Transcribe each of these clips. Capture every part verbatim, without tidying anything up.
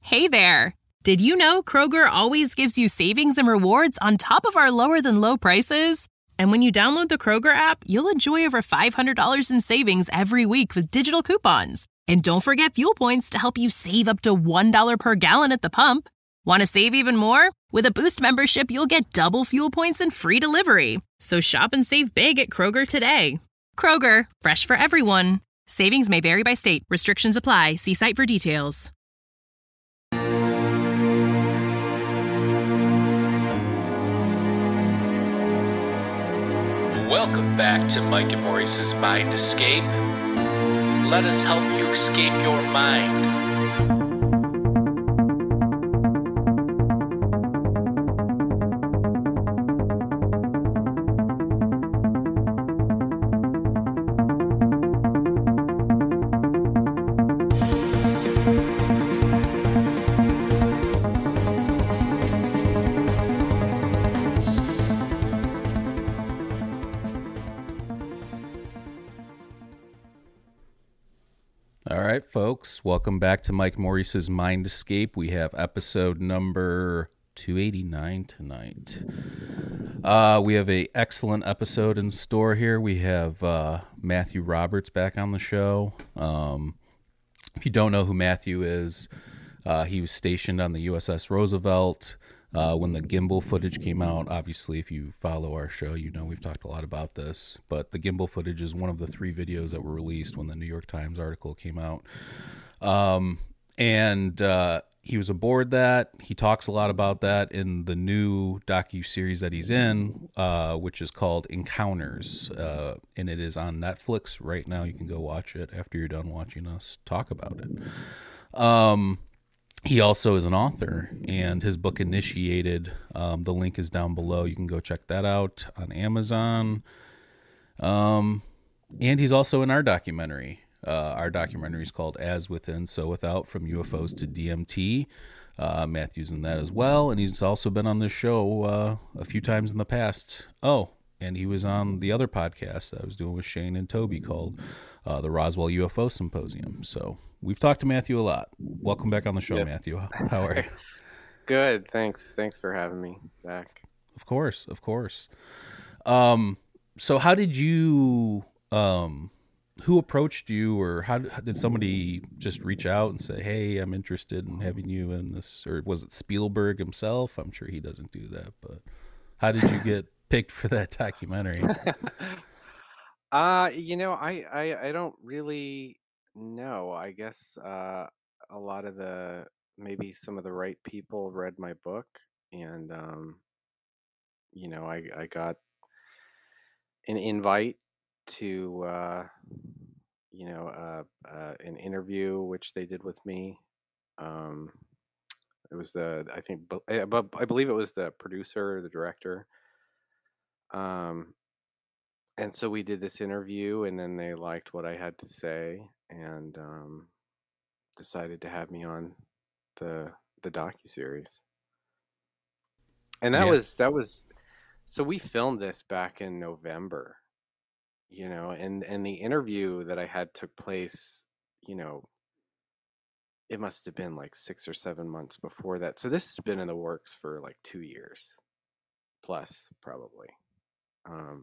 Hey there! Did you know Kroger always gives you savings and rewards on top of our lower-than-low prices? And when you download the Kroger app, you'll enjoy over five hundred dollars in savings every week with digital coupons. And don't forget fuel points to help you save up to one dollar per gallon at the pump. Want to save even more? With a Boost membership, you'll get double fuel points and free delivery. So shop and save big at Kroger today. Kroger, fresh for everyone. Savings may vary by state. Restrictions apply. See site for details. Welcome back to Mike and Maurice's Mind Escape. Let us help you escape your mind. All right, folks, welcome back to Mike Maurice's Mind Escape. We have episode number two eighty-nine tonight. Uh, we have a excellent episode in store here. We have uh, Matthew Roberts back on the show. Um, if you don't know who Matthew is, uh, he was stationed on the U S S Roosevelt uh, when the gimbal footage came out. Obviously, if you follow our show, you know we've talked a lot about this. But the gimbal footage is one of the three videos that were released when the New York Times article came out. Um, and uh, he was aboard that. He talks a lot about that in the new docu-series that he's in, uh, which is called Encounters. Uh, and it is on Netflix right now. You can go watch it after you're done watching us talk about it. Um, he also is an author, and his book Initiated, um, the link is down below. You can go check that out on Amazon. Um, and he's also in our documentary. Uh, our documentary is called As Within, So Without, From U F Os to D M T. Uh, Matthew's in that as well, and he's also been on this show uh, a few times in the past. Oh, and he was on the other podcast I was doing with Shane and Toby called uh, the Roswell U F O Symposium. So we've talked to Matthew a lot. Welcome back on the show, yes. Matthew. How are you? Good, thanks. Thanks for having me back. Of course, of course. Um, so how did you... Um, who approached you, or how, how did somebody just reach out and say, hey, I'm interested in having you in this? Or was it Spielberg himself? I'm sure he doesn't do that, but how did you get picked for that documentary? uh, you know, I, I, I don't really know. I guess uh, a lot of the, maybe some of the right people read my book, and, um, you know, I, I got an invite to uh you know uh, uh an interview which they did with me. Um it was the I think but I believe it was the producer, the director, um and so we did this interview, and then they liked what I had to say, and um decided to have me on the the docuseries. And that yeah. was that was so we filmed this back in November. You know, and, and the interview that I had took place, you know, it must have been like six or seven months before that. So this has been in the works for like two years plus, probably. Um,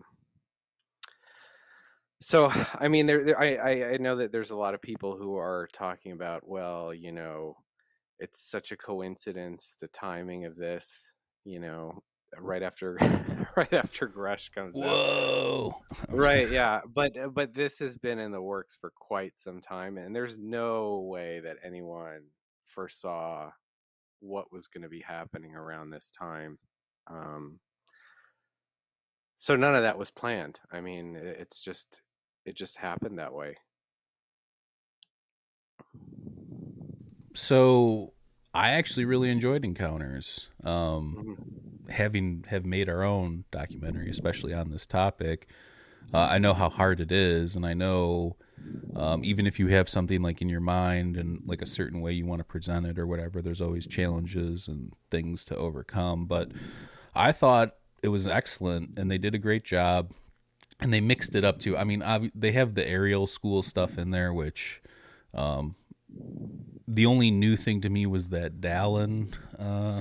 so, I mean, there, there I, I know that there's a lot of people who are talking about, well, you know, it's such a coincidence, the timing of this, you know, right after right after Grush comes out. Whoa. Right, yeah. But but this has been in the works for quite some time, and there's no way that anyone foresaw what was going to be happening around this time. Um, so none of that was planned. I mean, it's just it just happened that way. So I actually really enjoyed Encounters. Um, Mm-hmm. having have made our own documentary, especially on this topic, uh, I know how hard it is, and I know um, even if you have something like in your mind and like a certain way you want to present it or whatever, there's always challenges and things to overcome. But I thought it was excellent, and they did a great job, and they mixed it up too. I mean, ob- they have the aerial school stuff in there, which um, the only new thing to me was that Dallin. Uh,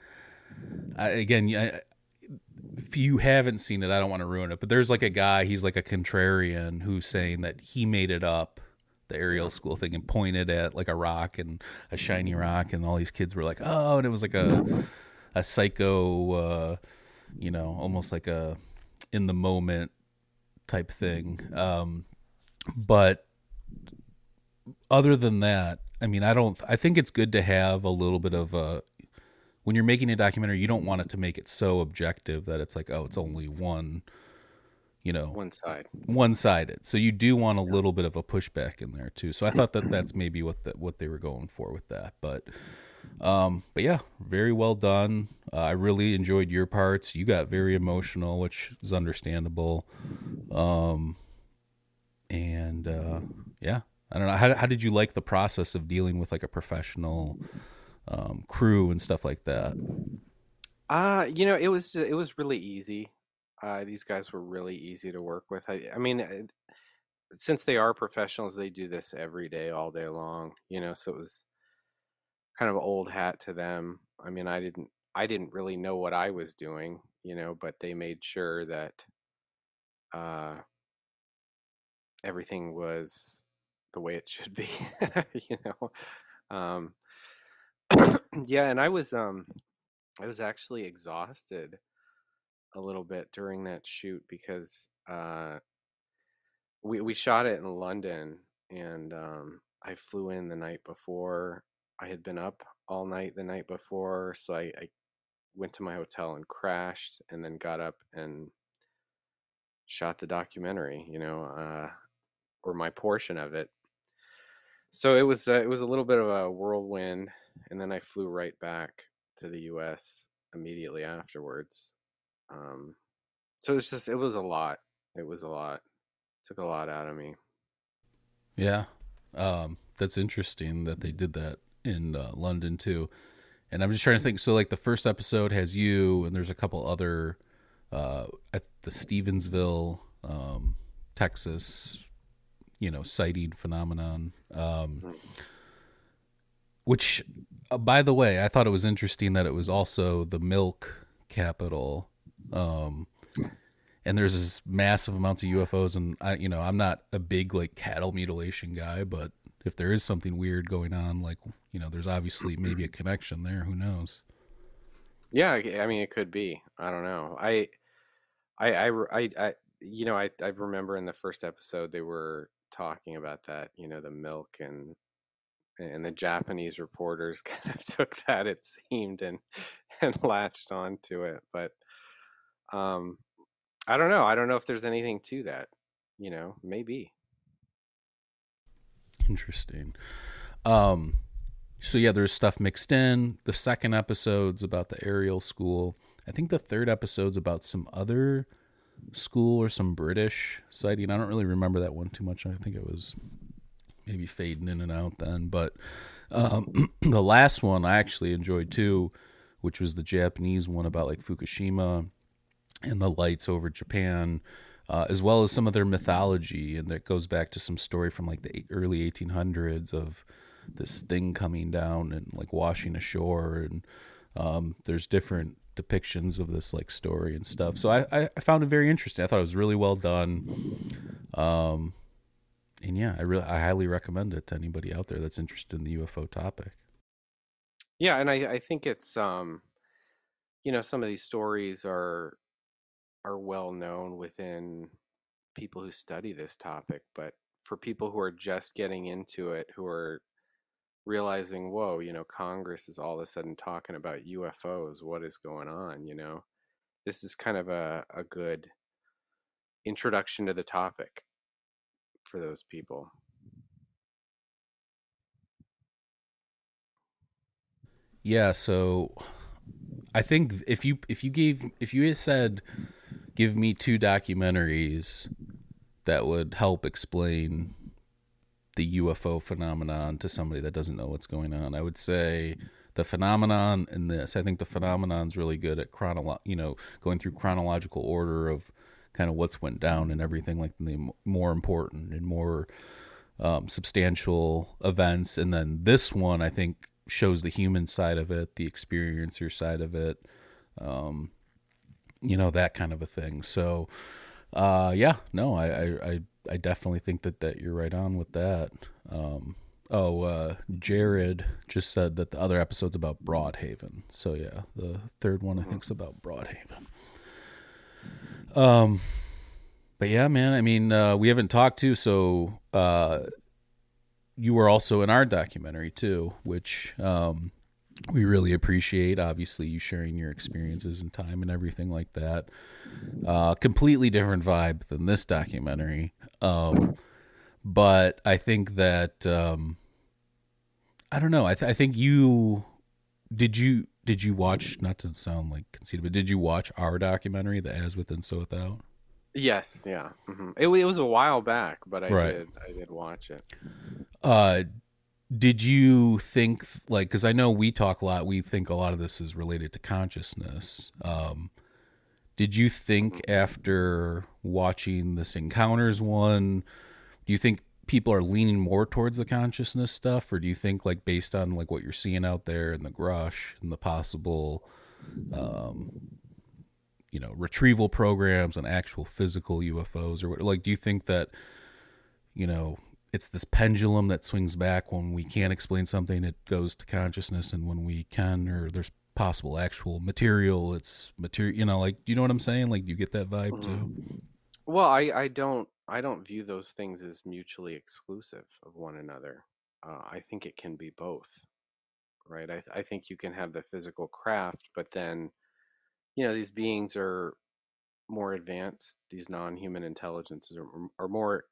I, again, I, if you haven't seen it, I don't want to ruin it, but there's like a guy, he's like a contrarian who's saying that he made it up, the Ariel school thing, and pointed at like a rock and a shiny rock, and all these kids were like, oh, and it was like a a psycho, uh, you know, almost like a in the moment type thing. Um, but other than that, I mean, I don't, I think it's good to have a little bit of a, when you're making a documentary, you don't want it to make it so objective that it's like, oh, it's only one, you know, One side. one-sided. So you do want a little bit of a pushback in there too. So I thought that that's maybe what the, what they were going for with that. But, um, but yeah, very well done. Uh, I really enjoyed your parts. You got very emotional, which is understandable. Um, and uh, yeah, I don't know. How how did you like the process of dealing with like a professional um, crew and stuff like that? Uh, you know, it was it was really easy. Uh, these guys were really easy to work with. I, I mean, uh, since they are professionals, they do this every day, all day long. You know, so it was kind of old hat to them. I mean, I didn't I didn't really know what I was doing, you know, but they made sure that uh, everything was the way it should be. You know, um, yeah, and I was um, I was actually exhausted a little bit during that shoot because uh, we we shot it in London, and um, I flew in the night before. I had been up all night the night before, so I, I went to my hotel and crashed, and then got up and shot the documentary, you know, uh, or my portion of it. So it was uh, it was a little bit of a whirlwind, and then I flew right back to the U S immediately afterwards. Um, so it was just it was a lot. It was a lot. It took a lot out of me. Yeah, um, that's interesting that they did that in uh, London too. And I'm just trying to think. So like the first episode has you, and there's a couple other uh, at the Stevensville, um, Texas, you know, sighting phenomenon. Um, Mm. which, uh, by the way, I thought it was interesting that it was also the milk capital. Um, and there's this massive amounts of U F Os, and I, you know, I'm not a big like cattle mutilation guy, but if there is something weird going on, like, you know, there's obviously maybe a connection there. Who knows? Yeah, I I mean, it could be. I don't know. I, I, I, I, I you know, I, I remember in the first episode they were talking about that. You know, the milk and and the Japanese reporters kind of took that, it seemed, and and latched onto it. But um, I don't know. I don't know if there's anything to that. You know, maybe. Interesting. Um, so yeah, there's stuff mixed in. The second episode's about the Ariel school. I think the third episode's about some other school or some British sighting. I don't really remember that one too much. I think it was maybe fading in and out then. But um, the last one I actually enjoyed too, which was the Japanese one about like Fukushima and the lights over Japan. Uh, as well as some of their mythology, and that goes back to some story from like the early eighteen hundreds of this thing coming down and like washing ashore, and um, there's different depictions of this like story and stuff. So I, I found it very interesting. I thought it was really well done, um, and yeah, I really I highly recommend it to anybody out there that's interested in the U F O topic. Yeah, and I, I think it's um, you know, some of these stories are are well known within people who study this topic, but for people who are just getting into it, who are realizing, whoa, you know, Congress is all of a sudden talking about U F Os, what is going on, you know? This is kind of a, a good introduction to the topic for those people. Yeah, so I think if you if you gave if you said give me two documentaries that would help explain the U F O phenomenon to somebody that doesn't know what's going on, I would say the phenomenon and this. I think the phenomenon's really good at chronolo- you know, going through chronological order of kind of what's went down and everything, like the more important and more um, substantial events. And then this one, I think, shows the human side of it, the experiencer side of it, um, you know, that kind of a thing. So, uh, yeah, no, I, I, I, I definitely think that, that you're right on with that. Um, oh, uh, Jared just said that the other episode's about Broadhaven. So yeah, the third one I think is about Broadhaven. Um, but yeah, man, I mean, uh, we haven't talked to, so, uh, you were also in our documentary too, which, um, we really appreciate, obviously, you sharing your experiences and time and everything like that. Uh, completely different vibe than this documentary. Um, but I think that, um, I don't know. I, th- I think you, did you, did you watch, not to sound like conceited, but did you watch our documentary, The As Within, So Without? Yes. Yeah. Mm-hmm. It, it was a while back, but I Right. did, I did watch it. Uh, Did you think, like, because I know we talk a lot, we think a lot of this is related to consciousness. Um, did you think after watching this Encounters one, do you think people are leaning more towards the consciousness stuff? Or do you think, like, based on, like, what you're seeing out there in the Grush and the possible, um, you know, retrieval programs and actual physical U F Os, or what, like, do you think that, you know, it's this pendulum that swings back when we can't explain something, it goes to consciousness, and when we can, or there's possible actual material, it's material, you know, like, do you know what I'm saying? Like, do you get that vibe too? Well, I, I don't I don't view those things as mutually exclusive of one another. Uh, I think it can be both, right? I I think you can have the physical craft, but then, you know, these beings are more advanced. These non-human intelligences are are more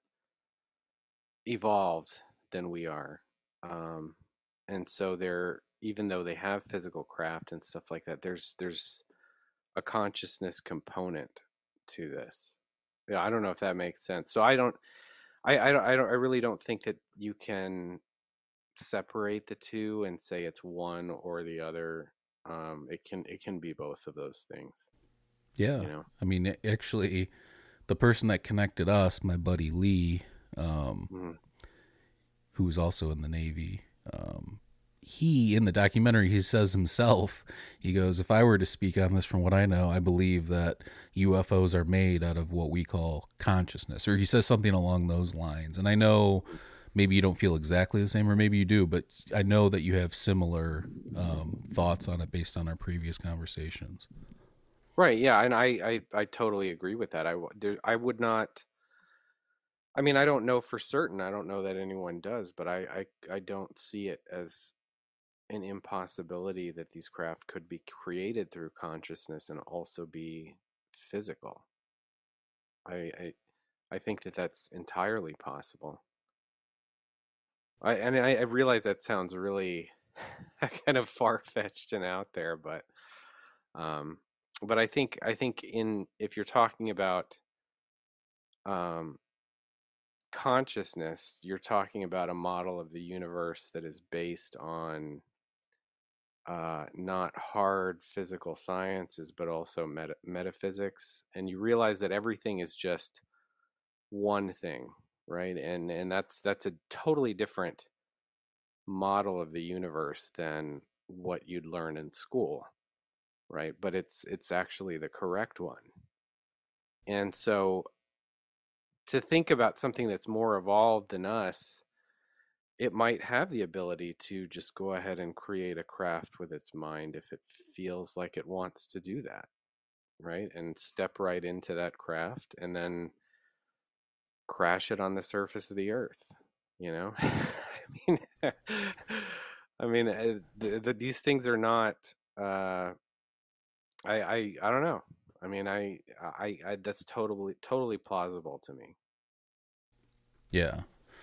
evolved than we are, um, and so they're, even though they have physical craft and stuff like that, there's there's a consciousness component to this. Yeah, I don't know if that makes sense. So I don't, I I don't, I don't, I really don't think that you can separate the two and say it's one or the other. Um, it can it can be both of those things. Yeah. You know? I mean, actually, the person that connected us, my buddy Lee, um, Mhm. who was also in the Navy, um, he, in the documentary, he says himself, he goes, if I were to speak on this from what I know, I believe that U F Os are made out of what we call consciousness, or he says something along those lines. And I know maybe you don't feel exactly the same, or maybe you do, but I know that you have similar um, thoughts on it based on our previous conversations. Right. Yeah. And I, I, I totally agree with that. I, w- there, I would not, I mean, I don't know for certain. I don't know that anyone does, but I, I, I don't see it as an impossibility that these craft could be created through consciousness and also be physical. I, I, I think that that's entirely possible. I, and I, I realize that sounds really kind of far-fetched and out there, but, um, but I think, I think in, if you're talking about, um, consciousness, you're talking about a model of the universe that is based on, uh, not hard physical sciences, but also meta- metaphysics. And you realize that everything is just one thing, right? And and that's that's a totally different model of the universe than what you'd learn in school, right? But it's it's actually the correct one. And so to think about something that's more evolved than us, it might have the ability to just go ahead and create a craft with its mind if it feels like it wants to do that, right? And step right into that craft and then crash it on the surface of the earth, you know? I mean, I mean, uh, the, the, these things are not, uh, I, I, I don't know. I mean, I, I, I, that's totally, totally plausible to me. Yeah.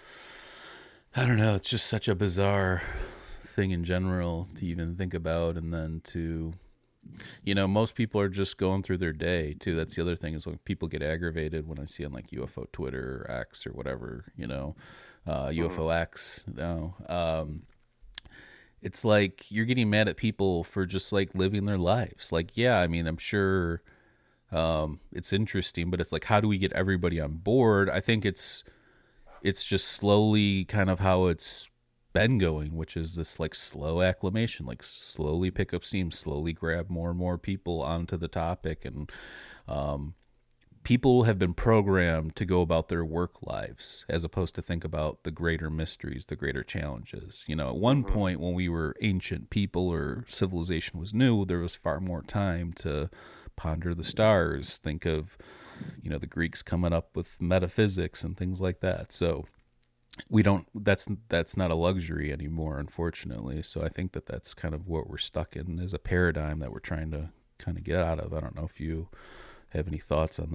I don't know. It's just such a bizarre thing in general to even think about. And then to, you know, most people are just going through their day too. That's the other thing, is when people get aggravated when I see on like U F O Twitter or X or whatever, you know, uh, mm-hmm. U F O X. No, um, it's like you're getting mad at people for just like living their lives. Like, yeah, I mean, I'm sure um, it's interesting, but it's like, how do we get everybody on board? I think it's, it's just slowly kind of how it's been going, which is this like slow acclimation, like slowly pick up steam, slowly grab more and more people onto the topic. And um, people have been programmed to go about their work lives as opposed to think about the greater mysteries, the greater challenges. You know, at one Mm-hmm. point when we were ancient people or civilization was new, there was far more time to ponder the stars, think of, you know, the Greeks coming up with metaphysics and things like that. So we don't, that's, that's not a luxury anymore, unfortunately. So I think that that's kind of what we're stuck in, is a paradigm that we're trying to kind of get out of. I don't know if you have any thoughts on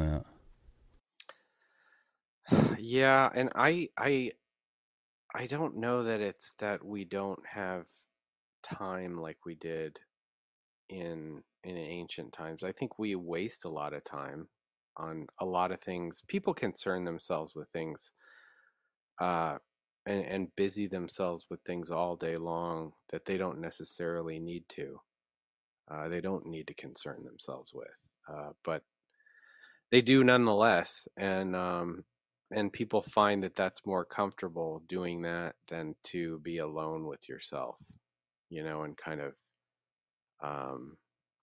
that. Yeah, and I I I don't know that it's that we don't have time like we did in in ancient times. I think we waste a lot of time on a lot of things. People concern themselves with things uh and and busy themselves with things all day long that they don't necessarily need to. Uh, they don't need to concern themselves with. Uh, but they do nonetheless, and um and people find that that's more comfortable doing that than to be alone with yourself, you know, and kind of um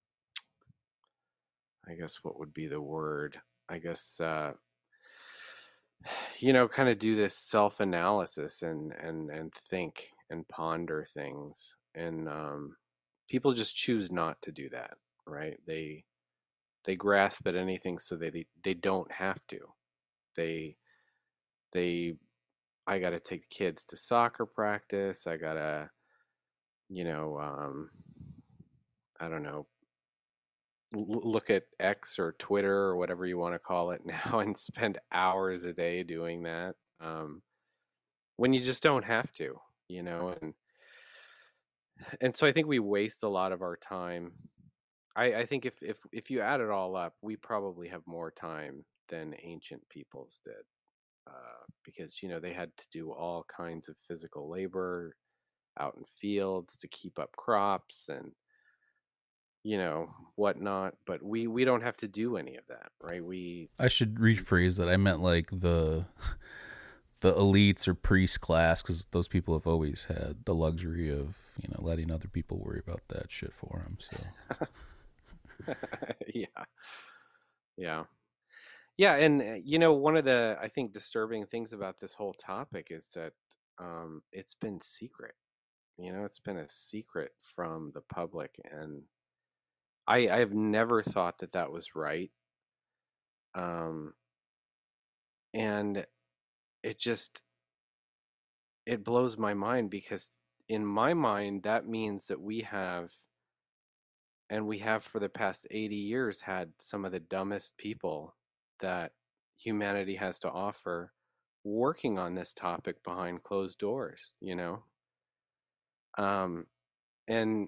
I guess what would be the word? I guess uh you know, kind of do this self-analysis and and and think and ponder things. And um people just choose not to do that, right? They they grasp at anything so they they don't have to. They they I got to take the kids to soccer practice. I got to, you know, um, I don't know, l- look at X or Twitter or whatever you want to call it now and spend hours a day doing that. Um, when you just don't have to, you know, and and so I think we waste a lot of our time. I, I think if, if if you add it all up, we probably have more time than ancient peoples did, uh, because you know they had to do all kinds of physical labor out in fields to keep up crops and you know whatnot. But we we don't have to do any of that, right? We I should rephrase that. I meant like the the elites or priest class, because those people have always had the luxury of, you know, letting other people worry about that shit for them. So yeah, yeah, yeah. And uh, you know, one of the I think disturbing things about this whole topic is that um, it's been secret. You know, it's been a secret from the public, and I I have never thought that that was right. Um, and it just it blows my mind because in my mind that means that we have and we have for the past eighty years had some of the dumbest people that humanity has to offer working on this topic behind closed doors, you know. Um and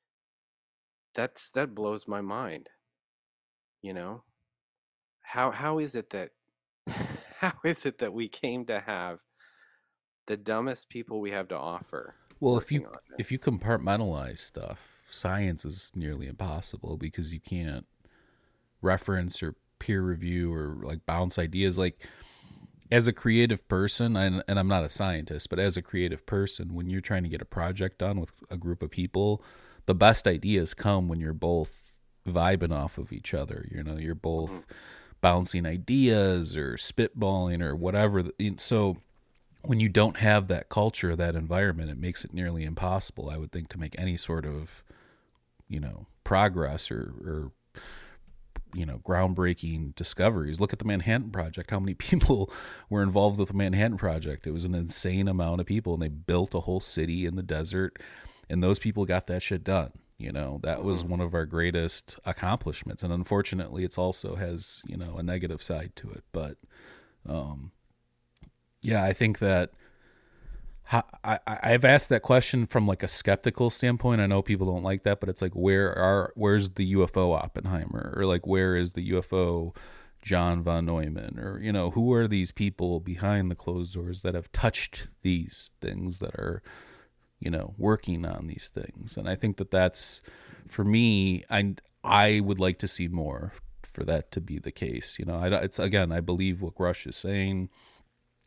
that's that blows my mind, you know. How how is it that how is it that we came to have the dumbest people we have to offer well, if working you on this? if you compartmentalize stuff, science is nearly impossible because you can't reference or peer review or like bounce ideas. Like as a creative person, and, and I'm not a scientist, but as a creative person, when you're trying to get a project done with a group of people, the best ideas come when you're both vibing off of each other. You know, you're both Mhm. bouncing ideas or spitballing or whatever. So when you don't have that culture, that environment, it makes it nearly impossible, I would think, to make any sort of, you know, progress or, or you know, groundbreaking discoveries. Look at the Manhattan Project. How many people were involved with the Manhattan Project? It was an insane amount of people, and they built a whole city in the desert, and those people got that shit done. You know, that was one of our greatest accomplishments, and unfortunately, it's also has, you know, a negative side to it. But um, yeah, I think that how, I, I've asked that question from like a skeptical standpoint. I know people don't like that, but it's like, where are where's the U F O Oppenheimer, or like where is the U F O John von Neumann, or you know, who are these people behind the closed doors that have touched these things, that are, you know, working on these things? And I think that that's, for me, I I would like to see more for that to be the case. You know, I, it's again, I believe what Grush is saying.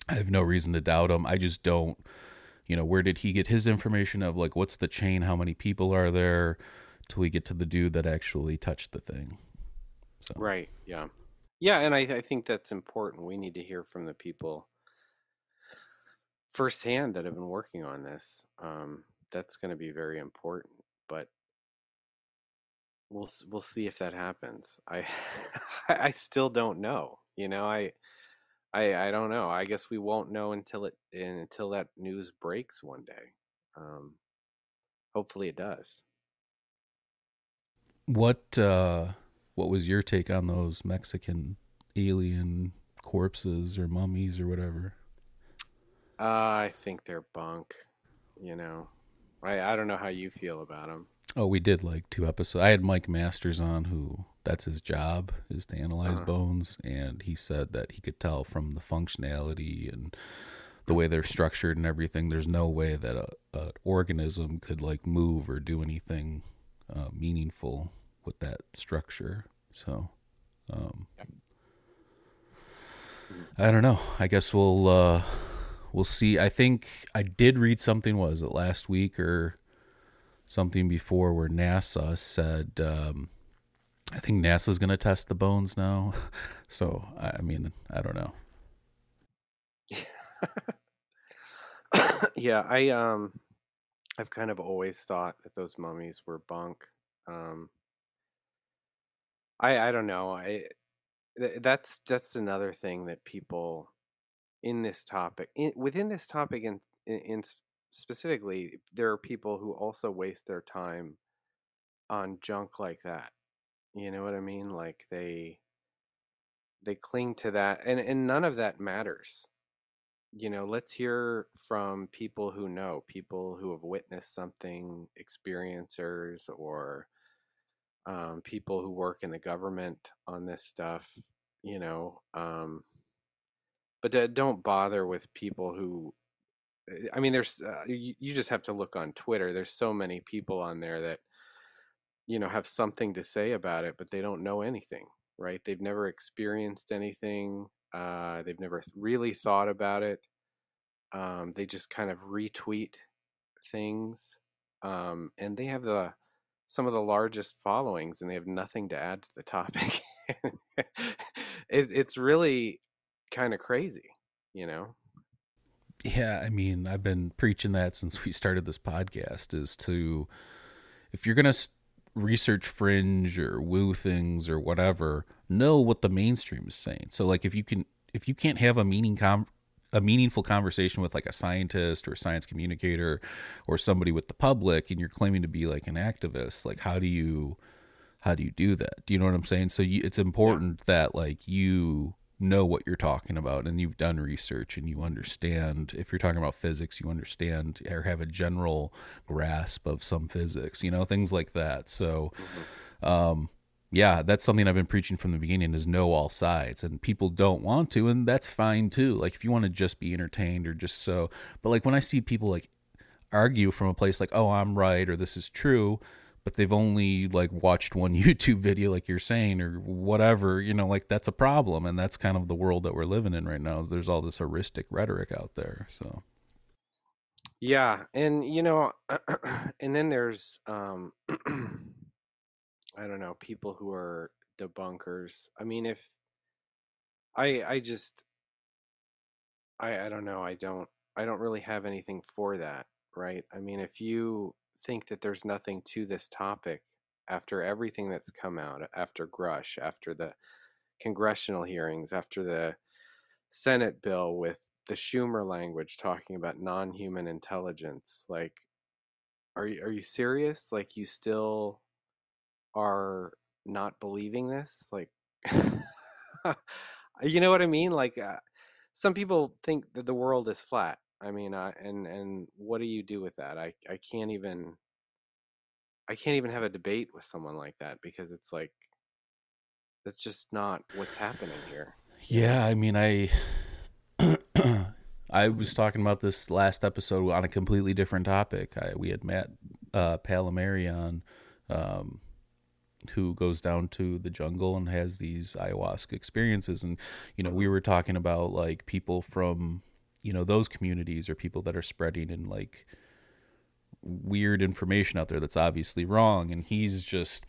I have no reason to doubt him. I just don't, you know, where did he get his information of like, what's the chain? How many people are there till we get to the dude that actually touched the thing? So. Right. Yeah. Yeah. And I, I think that's important. We need to hear from the people firsthand that have been working on this. Um, that's going to be very important, but we'll, we'll see if that happens. I, I still don't know, you know, I, I, I don't know. I guess we won't know until it, until that news breaks one day. Um, hopefully it does. What, uh, what was your take on those Mexican alien corpses or mummies or whatever? Uh, I think they're bunk, you know. I, I don't know how you feel about them. Oh, we did like two episodes. I had Mike Masters on, who that's his job, is to analyze uh-huh. bones, and he said that he could tell from the functionality and the way they're structured and everything, there's no way that a, a organism could like move or do anything uh, meaningful with that structure. So, um, yeah. I don't know. I guess we'll uh, we'll see. I think I did read something. Was it last week or something before, where NASA said, um, I think NASA's going to test the bones now. So, I mean, I don't know. Yeah, I um, I've kind of always thought that those mummies were bunk. Um, I I don't know. I that's that's another thing that people in this topic, in, within this topic, in, in in specifically, there are people who also waste their time on junk like that. You know what I mean? Like they they cling to that, and and none of that matters. You know, let's hear from people who know, people who have witnessed something, experiencers, or um, people who work in the government on this stuff, you know. Um, but uh, don't bother with people who, I mean, there's, uh, you, you just have to look on Twitter. There's so many people on there that, you know, have something to say about it, but they don't know anything, right? They've never experienced anything. Uh, they've never really thought about it. Um, they just kind of retweet things, um, and they have the some of the largest followings, and they have nothing to add to the topic. it, it's really kind of crazy, you know? Yeah, I mean, I've been preaching that since we started this podcast, is to, if you're going to research fringe or woo things or whatever, know what the mainstream is saying. So like if you can, if you can't have a meaning com- a meaningful conversation with like a scientist or a science communicator or somebody with the public, and you're claiming to be like an activist, like how do you, how do you do that? Do you know what I'm saying? So you, it's important yeah. that like you know what you're talking about, and you've done research, and you understand, if you're talking about physics, you understand or have a general grasp of some physics, you know, things like that. So, mm-hmm. um, yeah, that's something I've been preaching from the beginning, is know all sides, and people don't want to, and that's fine too. Like if you want to just be entertained or just so, but like when I see people like argue from a place like, oh, I'm right, or this is true, but they've only like watched one YouTube video, like you're saying, or whatever, you know, like that's a problem. And that's kind of the world that we're living in right now, is there's all this heuristic rhetoric out there. So. Yeah. And, you know, and then there's, um, I don't know, people who are debunkers. I mean, if I, I just, I, I don't know. I don't, I don't really have anything for that. Right. I mean, if you think that there's nothing to this topic after everything that's come out, after Grush, after the congressional hearings, after the Senate bill with the Schumer language talking about non-human intelligence, like, are you, are you serious? Like, you still are not believing this? Like, you know what I mean? Like, uh, some people think that the world is flat. I mean, uh, and, and what do you do with that? I, I can't even, I can't even have a debate with someone like that, because it's like, that's just not what's happening here. Yeah. I mean, I, I was talking about this last episode on a completely different topic. I, we had Matt uh, Palomari on, um, who goes down to the jungle and has these ayahuasca experiences. And, you know, we were talking about like people from you know, those communities are people that are spreading in like weird information out there that's obviously wrong. And he's just,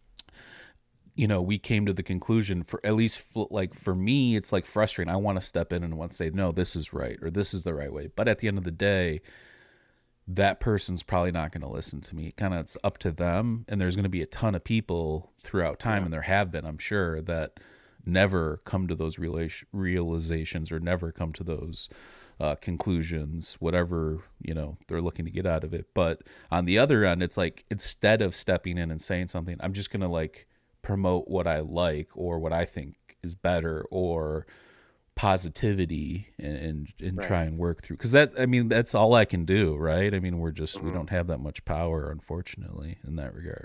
you know, we came to the conclusion, for at least for, like for me, it's like frustrating. I want to step in and want to say, no, this is right, or this is the right way. But at the end of the day, that person's probably not going to listen to me. Kind of, it's up to them. And there's going to be a ton of people throughout time, yeah. and there have been, I'm sure, that never come to those reala- realizations or never come to those uh, conclusions, whatever, you know, they're looking to get out of it. But on the other end, it's like, instead of stepping in and saying something, I'm just going to like promote what I like or what I think is better, or positivity, and and, and right. try and work through, because that, I mean, that's all I can do, right? I mean, we're just mm-hmm. we don't have that much power, unfortunately, in that regard.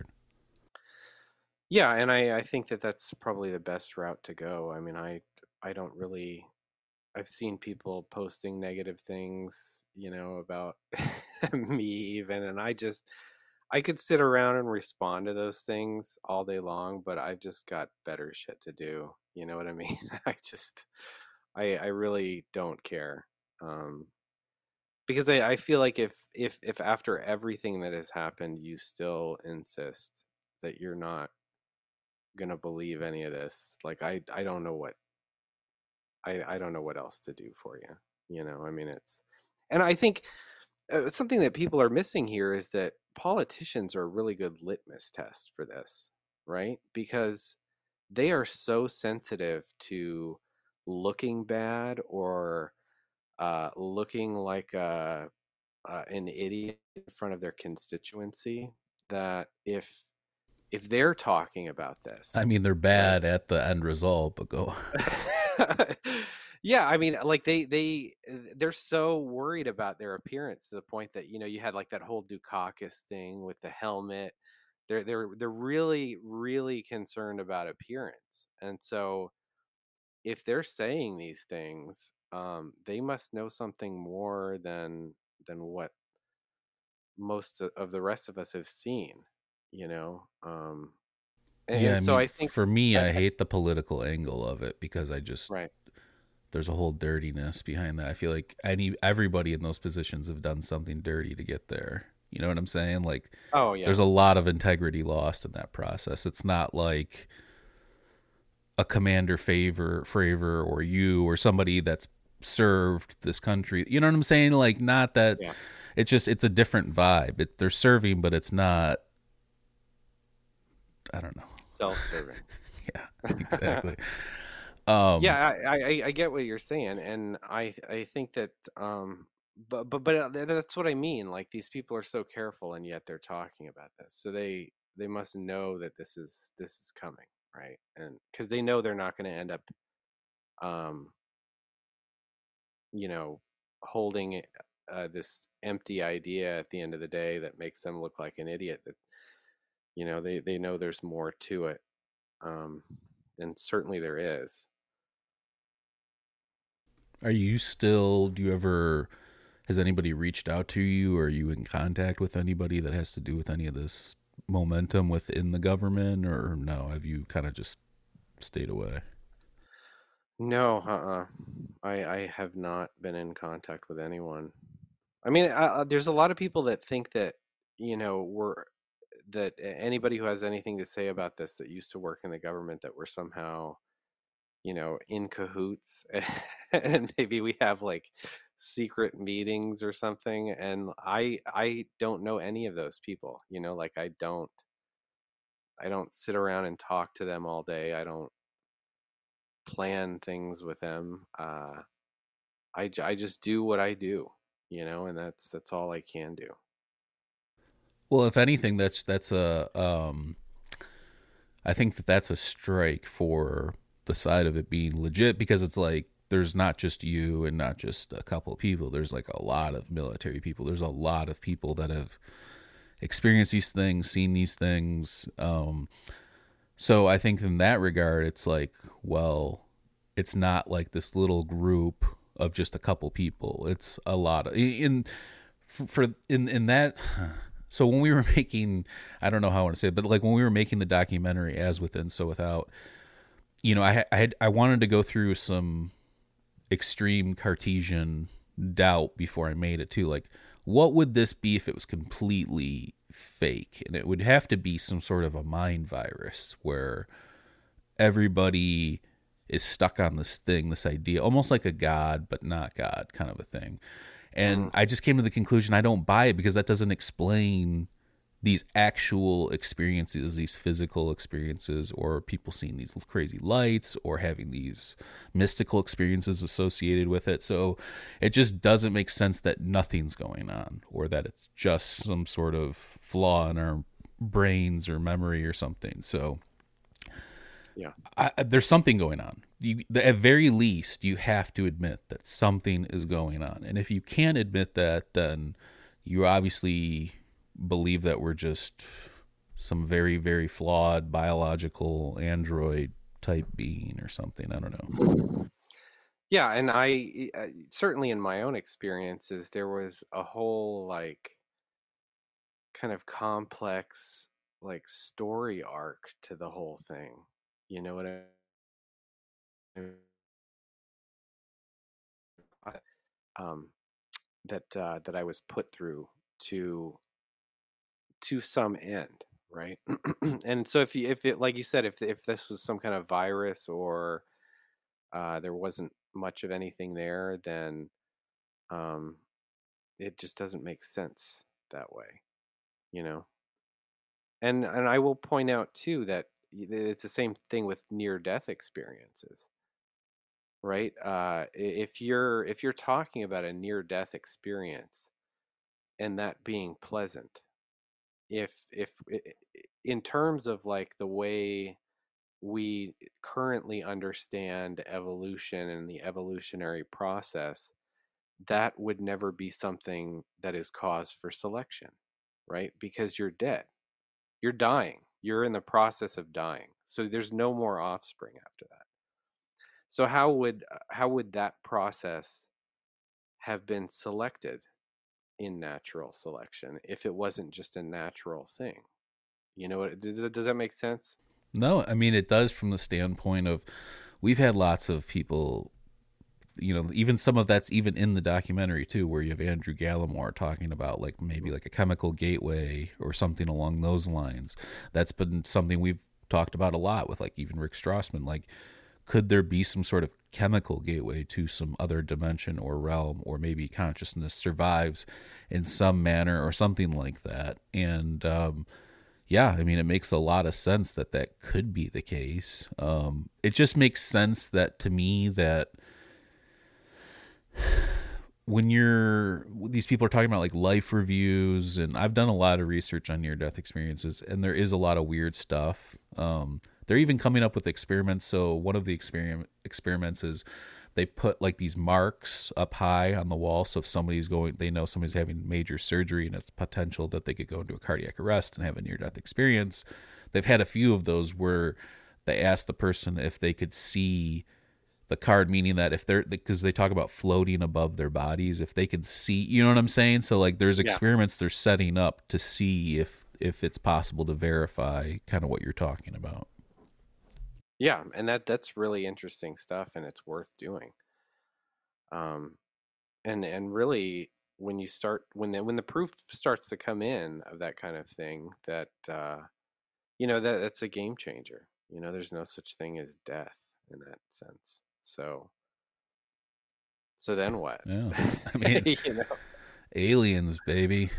Yeah, and I I think that that's probably the best route to go. I mean, I I don't really, I've seen people posting negative things, you know, about me even, and I just I could sit around and respond to those things all day long, but I've just got better shit to do. You know what I mean? I just I, I really don't care, um, because I, I feel like if, if if after everything that has happened, you still insist that you're not gonna believe any of this, like I, I don't know what I, I don't know what else to do for you. You know, I mean, it's, and I think uh, something that people are missing here is that politicians are a really good litmus test for this, right? Because they are so sensitive to looking bad or uh, looking like a, uh, an idiot in front of their constituency, that if if they're talking about this, I mean, they're bad right? at the end result, but go. Yeah, I mean, like they they they're so worried about their appearance to the point that, you know, you had like that whole Dukakis thing with the helmet. They're they're they're really really concerned about appearance, and so if they're saying these things, um, they must know something more than than what most of the rest of us have seen, you know. Um, and, yeah, and I so mean, I think for me, I, I hate the political angle of it, because I just right. there's a whole dirtiness behind that. I feel like any everybody in those positions have done something dirty to get there. You know what I'm saying? Like, oh yeah, there's a lot of integrity lost in that process. It's not like a commander favor favor or you or somebody that's served this country. You know what I'm saying? Like, not that yeah. It's just, it's a different vibe. It, they're serving, but it's not, I don't know. Self-serving. Yeah, exactly. um, yeah, I, I, I get what you're saying. And I, I think that, um, but, but, but that's what I mean. Like, these people are so careful, and yet they're talking about this. So they, they must know that this is, this is coming. Right. And because they know they're not going to end up, um, you know, holding uh, this empty idea at the end of the day that makes them look like an idiot. That, you know, they, they know there's more to it. Um, and certainly there is. Are you still, do you ever, has anybody reached out to you? Or are you in contact with anybody that has to do with any of this momentum within the government, or no? Have you kind of just stayed away? No, uh-uh. I, I have not been in contact with anyone. I mean, I, there's a lot of people that think that, you know, we're, that anybody who has anything to say about this that used to work in the government, that we're somehow, you know, in cahoots, and maybe we have like secret meetings or something. And I, I don't know any of those people, you know, like I don't, I don't sit around and talk to them all day. I don't plan things with them. Uh, I, I just do what I do, you know, and that's, that's all I can do. Well, if anything, that's, that's a, um, I think that that's a strike for the side of it being legit, because it's like, there's not just you and not just a couple of people. There's like a lot of military people. There's a lot of people that have experienced these things, seen these things. Um, so I think in that regard, it's like, well, it's not like this little group of just a couple people. It's a lot of, in, for, in, in that. So when we were making, I don't know how I want to say it, but like when we were making the documentary As Within, So Without, you know, I, I had, I wanted to go through some extreme Cartesian doubt before I made it too. Like, what would this be if it was completely fake? And it would have to be some sort of a mind virus where everybody is stuck on this thing, this idea, almost like a god, but not God kind of a thing. And Mm. I just came to the conclusion I don't buy it because that doesn't explain these actual experiences, these physical experiences, or people seeing these crazy lights or having these mystical experiences associated with it. So it just doesn't make sense that nothing's going on, or that it's just some sort of flaw in our brains or memory or something. So Yeah. I, there's something going on. You, at very least, you have to admit that something is going on. And if you can't admit that, then you obviously believe that we're just some very, very flawed biological android type being or something. I don't know. Yeah, and I uh, certainly in my own experiences, there was a whole like kind of complex like story arc to the whole thing. You know what I mean? Um, that uh, that I was put through to to some end, right? And so if you if it like you said, if if this was some kind of virus or uh, there wasn't much of anything there, then um, it just doesn't make sense that way, you know. And and I will point out too that y- it's the same thing with near death experiences, right? Uh, i- if you're if you're talking about a near death experience and that being pleasant, if if i- i- in terms of like the way we currently understand evolution and the evolutionary process, that would never be something that is cause for selection, right? Because you're dead. You're dying. You're in the process of dying. So there's no more offspring after that. So how would uh, how would that process have been selected in natural selection if it wasn't just a natural thing? You know what does, does that make sense? No, I mean, it does from the standpoint of we've had lots of people, you know, even some of that's even in the documentary too, where you have Andrew Gallimore talking about like maybe like a chemical gateway or something along those lines. That's been something we've talked about a lot with like even Rick Strassman. Like, could there be some sort of chemical gateway to some other dimension or realm, or maybe consciousness survives in some manner or something like that? And um, yeah, I mean, it makes a lot of sense that that could be the case. Um, it just makes sense that to me that when you're these people are talking about like life reviews, and I've done a lot of research on near death experiences, and there is a lot of weird stuff. Um, they're even coming up with experiments. So one of the experiment experiments is they put like these marks up high on the wall. So if somebody's going, they know somebody's having major surgery and it's potential that they could go into a cardiac arrest and have a near death experience. They've had a few of those where they asked the person if they could see the card, meaning that if they're, because they talk about floating above their bodies, if they could see, you know what I'm saying? So like there's Yeah. experiments they're setting up to see if if it's possible to verify kind of what you're talking about. Yeah, and that that's really interesting stuff and it's worth doing. Um and and really when you start when the when the proof starts to come in of that kind of thing, that uh you know that that's a game changer. You know, there's no such thing as death in that sense. So so then what? Yeah. I mean, You know. aliens, baby.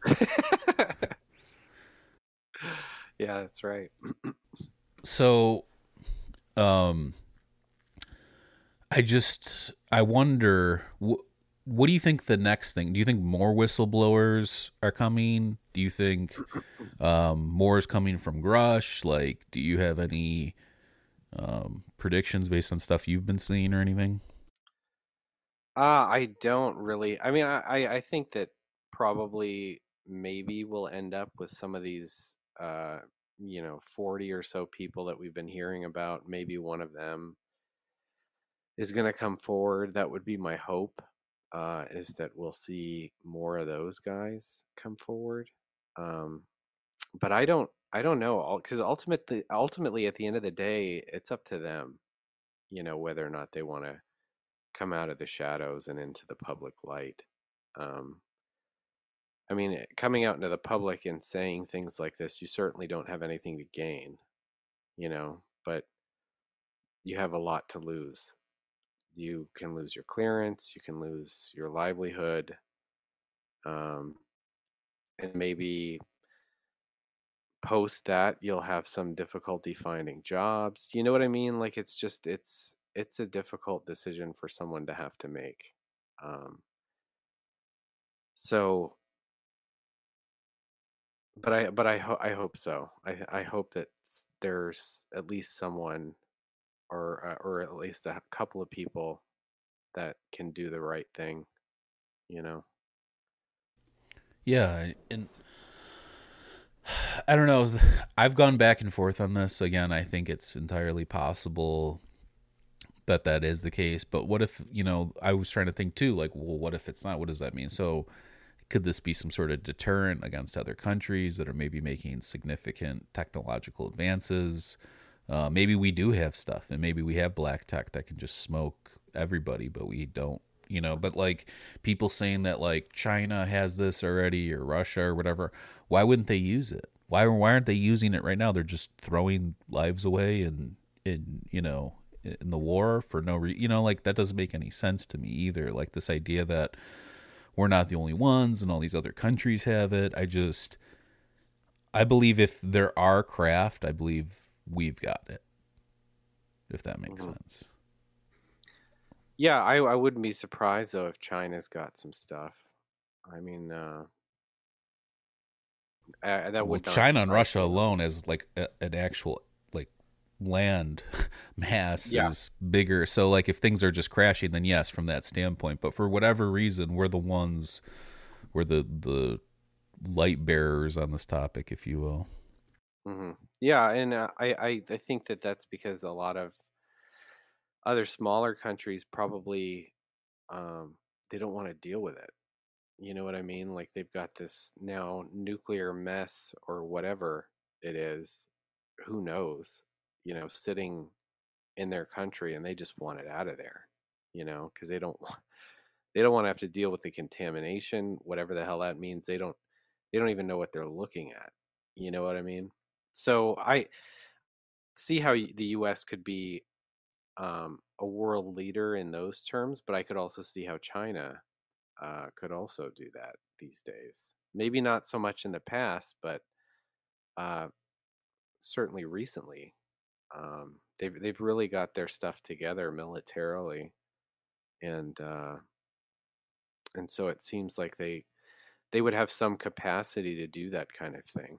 Yeah, that's right. So, um, I just, I wonder, wh- what do you think the next thing? Do you think more whistleblowers are coming? Do you think um, more is coming from Grush? Like, do you have any um, predictions based on stuff you've been seeing or anything? Uh, I don't really. I mean, I, I I think that probably maybe we'll end up with some of these, uh, you know, forty or so people that we've been hearing about. Maybe one of them is going to come forward. That would be my hope, uh, is that we'll see more of those guys come forward. Um, but I don't, I don't know, because ultimately, ultimately, at the end of the day, it's up to them, you know, whether or not they want to come out of the shadows and into the public light. Um, I mean, eh, coming out into the public and saying things like this, you certainly don't have anything to gain, you know, but you have a lot to lose. You can lose your clearance, you can lose your livelihood, um, and maybe post that you'll have some difficulty finding jobs. You know what I mean? Like it's just it's it's a difficult decision for someone to have to make. Um, so, but I but I ho- I hope so. I I hope that s- there's at least someone or uh, or at least a couple of people that can do the right thing. You know. Yeah, and I don't know. I've gone back and forth on this. Again, I think it's entirely possible that that is the case. But what if, you know, I was trying to think too, like, well, what if it's not? What does that mean? So could this be some sort of deterrent against other countries that are maybe making significant technological advances? Uh, maybe we do have stuff, and maybe we have black tech that can just smoke everybody, but we don't, you know. But like people saying that like China has this already or Russia or whatever, why wouldn't they use it? Why why aren't they using it right now? They're just throwing lives away and in you know in the war for no reason. You know, like that doesn't make any sense to me either. Like this idea that we're not the only ones and all these other countries have it. I just I believe if there are craft, I believe we've got it. If that makes Mhm. sense. Yeah, I I wouldn't be surprised though if China's got some stuff. I mean, uh, uh, that Well, would not China and surprise Russia me at all. alone as like a, an actual like land mass Yeah. is bigger. So like if things are just crashing, then yes, from that standpoint. But for whatever reason, we're the ones, we're the the light bearers on this topic, if you will. hmm Yeah, and uh, I, I I think that that's because a lot of other smaller countries probably um, they don't want to deal with it. You know what I mean? Like they've got this now nuclear mess or whatever it is. Who knows? You know, sitting in their country and they just want it out of there. You know, because they don't want they don't want to have to deal with the contamination, whatever the hell that means. They don't they don't even know what they're looking at. You know what I mean? So I see how y- the U S could be um, a world leader in those terms, but I could also see how China uh, could also do that these days. Maybe not so much in the past, but uh, certainly recently. Um, they've they've really got their stuff together militarily, and uh, and so it seems like they they would have some capacity to do that kind of thing.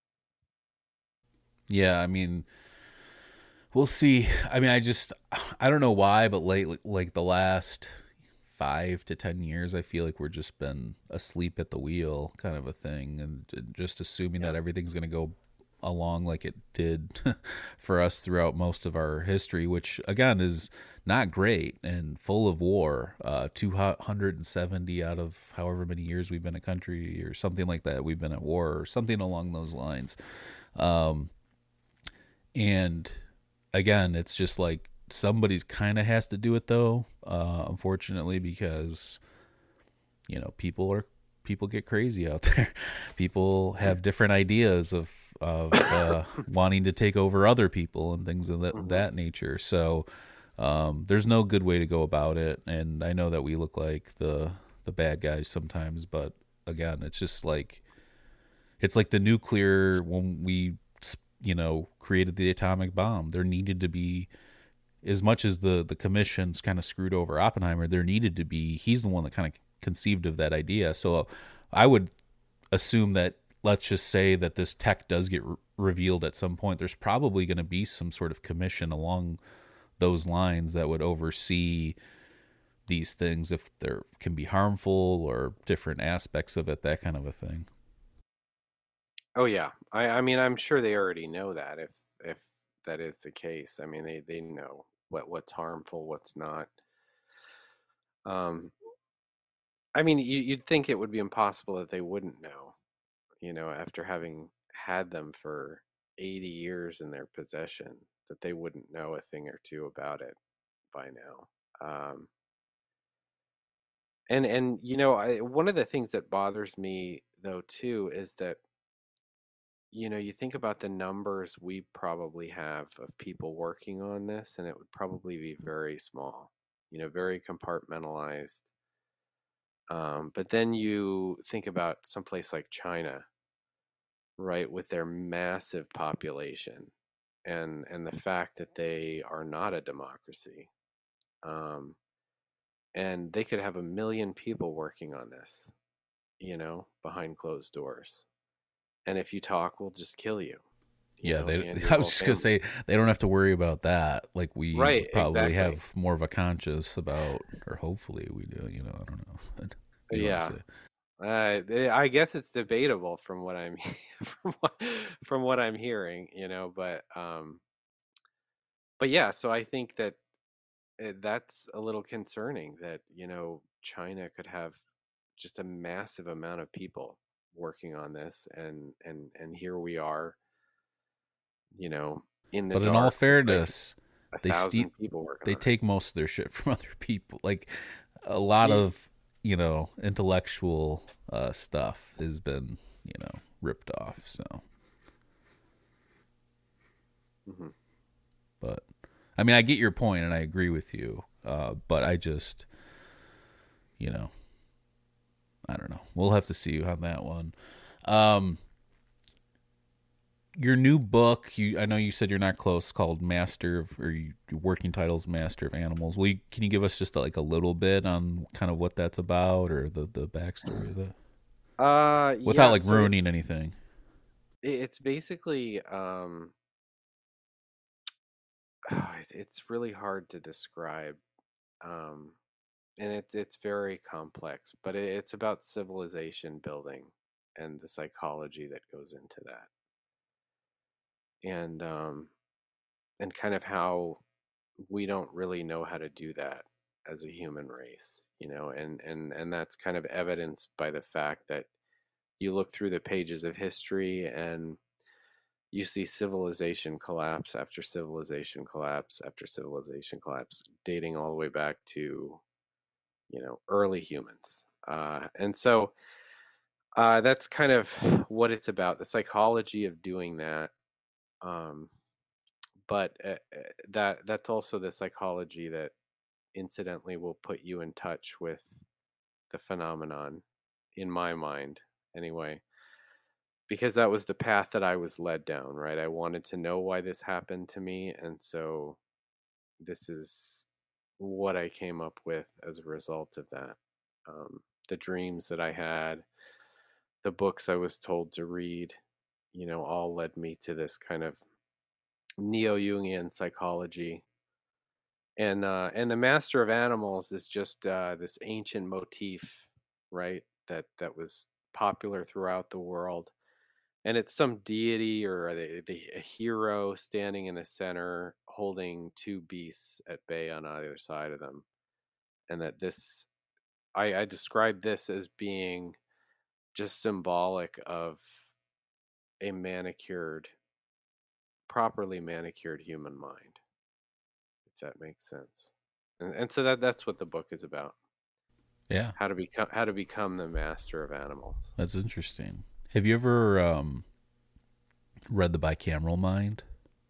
Yeah, I mean, we'll see. I mean, I just I don't know why, but lately, like the last five to ten years, I feel like we're just been asleep at the wheel, kind of a thing, and just assuming Yeah. that everything's going to go along like it did for us throughout most of our history, which again is not great and full of war. Uh, two hundred seventy out of however many years we've been a country, or something like that, we've been at war, or something along those lines. Um, and again, it's just like somebody's kind of has to do it though, uh, unfortunately, because you know people are people get crazy out there. People have different ideas of of uh, wanting to take over other people and things of that, hmm that nature. So um, there's no good way to go about it. And I know that we look like the the bad guys sometimes, but again, it's just like it's like the nuclear when we you know created the atomic bomb. There needed to be, as much as the the commission's kind of screwed over Oppenheimer, there needed to be, he's the one that kind of conceived of that idea. So I would assume that, let's just say that this tech does get re- revealed at some point, there's probably going to be some sort of commission along those lines that would oversee these things if there can be harmful or different aspects of it, that kind of a thing. Oh yeah. I I mean I'm sure they already know that if if that is the case. I mean they they know what what's harmful, what's not. Um I mean you, you'd think it would be impossible that they wouldn't know, you know, after having had them for eighty years in their possession, that they wouldn't know a thing or two about it by now. Um And and you know, I, one of the things that bothers me though too is that, you know, you think about the numbers we probably have of people working on this, and it would probably be very small, you know, very compartmentalized. Um, but then you think about someplace like China, right, with their massive population, and and the fact that they are not a democracy, um, and they could have a million people working on this, you know, behind closed doors. And if you talk, we'll just kill you. You Yeah, know, they. and your I whole was just gonna family. say they don't have to worry about that. Like we Right, probably exactly. have more of a conscience about, or hopefully we do. You know, I don't know. You know what I'm Yeah. saying? Uh, eh, I guess it's debatable from what I'm from what, from what I'm hearing, you know, but um but yeah, so I think that uh, that's a little concerning that, you know, China could have just a massive amount of people working on this, and and and here we are, you know, in the But in all dark with like fairness, a they steal. thousand people working They on it. take most of their shit from other people. Like a lot Ye- of you know intellectual uh, stuff has been you know ripped off. So, mhm. but I mean, I get your point and I agree with you. Uh, but I just, you know, I don't know. We'll have to see on that one. Um, your new book, you I know you said you're not close, called Master of, or you, your working title's Master of Animals. Will you, can you give us just like a little bit on kind of what that's about, or the the backstory of that, Uh without yeah, like so it's ruining anything? it's basically um it's it's really hard to describe, um and it's it's very complex, but it, it's about civilization building and the psychology that goes into that, and um and kind of how we don't really know how to do that as a human race, you know, and and and that's kind of evidenced by the fact that you look through the pages of history and you see civilization collapse after civilization collapse after civilization collapse, dating all the way back to, you know, early humans. Uh, and so uh, that's kind of what it's about, the psychology of doing that. Um, but uh, uh, that that's also the psychology that incidentally will put you in touch with the phenomenon, in my mind, anyway, because that was the path that I was led down, right? I wanted to know why this happened to me, and so this is what I came up with as a result of that. Um, the dreams that I had, the books I was told to read, you know, all led me to this kind of neo-Jungian psychology. And uh, and the Master of Animals is just uh, this ancient motif, right? That that was popular throughout the world, and it's some deity or the, the a hero standing in the center, holding two beasts at bay on either side of them, and that this I, I describe this as being just symbolic of a manicured, properly manicured human mind, if that makes sense. And, and so that that's what the book is about. Yeah, How to become how to become the master of animals. that's interesting. Have you ever um, read The Bicameral Mind?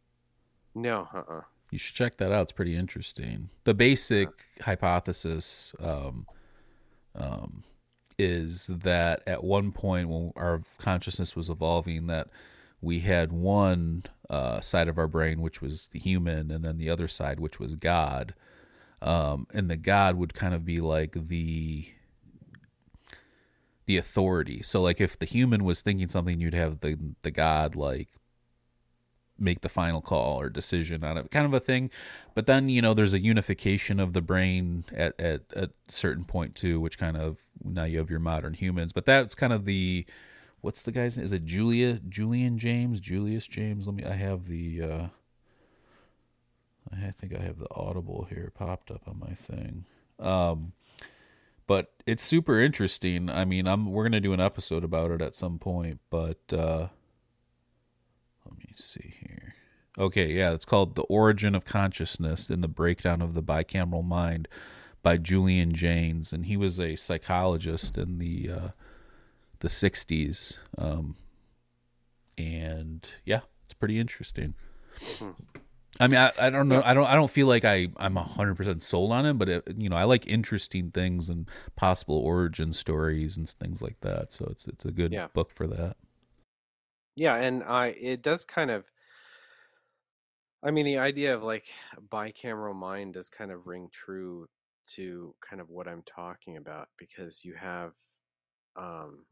No, uh-uh. You should check that out. It's pretty interesting. The basic hypothesis um, um, is that at one point when our consciousness was evolving, that we had one uh, side of our brain, which was the human, and then the other side, which was God. Um, and the God would kind of be like the the authority. So like if the human was thinking something, you'd have the the God like make the final call or decision on it, kind of a thing. But then, you know, there's a unification of the brain at, at, at a certain point too, which kind of, now you have your modern humans, but that's kind of the, what's the guy's name? Is it Julia, Julian James, Julius James? Let me, I have the, uh, I think I have the Audible here popped up on my thing. Um, but it's super interesting. I mean, I'm, we're going to do an episode about it at some point, but, uh, let me see here. Okay, yeah, it's called The Origin of Consciousness in the Breakdown of the Bicameral Mind by Julian Jaynes, and he was a psychologist in the uh, the sixties. Um, and yeah, it's pretty interesting. Hmm. I mean, I, I don't know. I don't. I don't feel like I I'm a hundred percent sold on it, but it, you know, I like interesting things and possible origin stories and things like that. So it's it's a good Yeah. book for that. Yeah, and I it does kind of. I mean, the idea of like bicameral mind does kind of ring true to kind of what I'm talking about, because you have, um,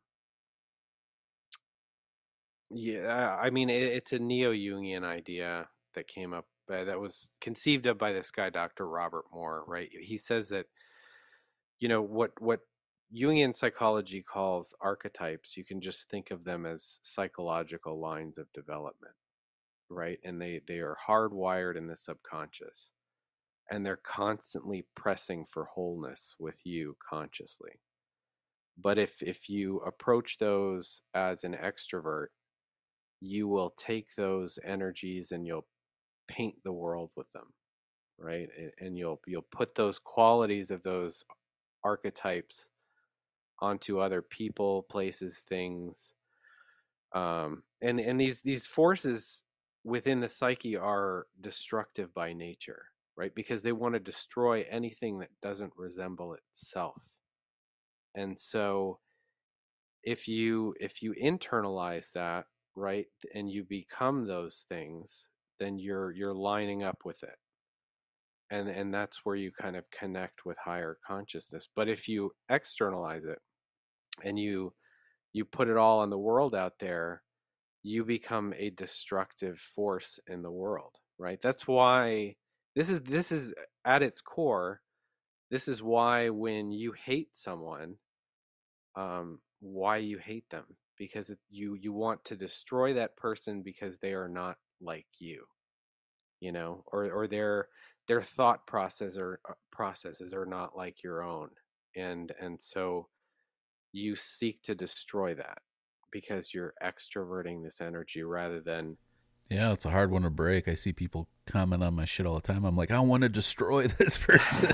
yeah, I mean, it, it's a neo-Jungian idea that came up uh, that was conceived of by this guy, Doctor Robert Moore, right? He says that, you know, what what Jungian psychology calls archetypes, you can just think of them as psychological lines of development, right? And they they are hardwired in the subconscious, and they're constantly pressing for wholeness with you consciously. But if if you approach those as an extrovert, you will take those energies and you'll paint the world with them, right? And you'll you'll put those qualities of those archetypes onto other people, places, things, um, and and these these forces within the psyche are destructive by nature, right? Because they want to destroy anything that doesn't resemble itself. And so if you if you internalize that, right, and you become those things, then you're you're lining up with it. And and that's where you kind of connect with higher consciousness. But if you externalize it and you you put it all on the world out there, you become a destructive force in the world, right? That's why this is this is at its core, this is why when you hate someone, um, why you hate them, because it, you you want to destroy that person because they are not like you, you know, or or their their thought process or uh, processes are not like your own, and and so you seek to destroy that because you're extroverting this energy rather than. Yeah, it's a hard one to break. I see people comment on my shit all the time. I'm like, I want to destroy this person.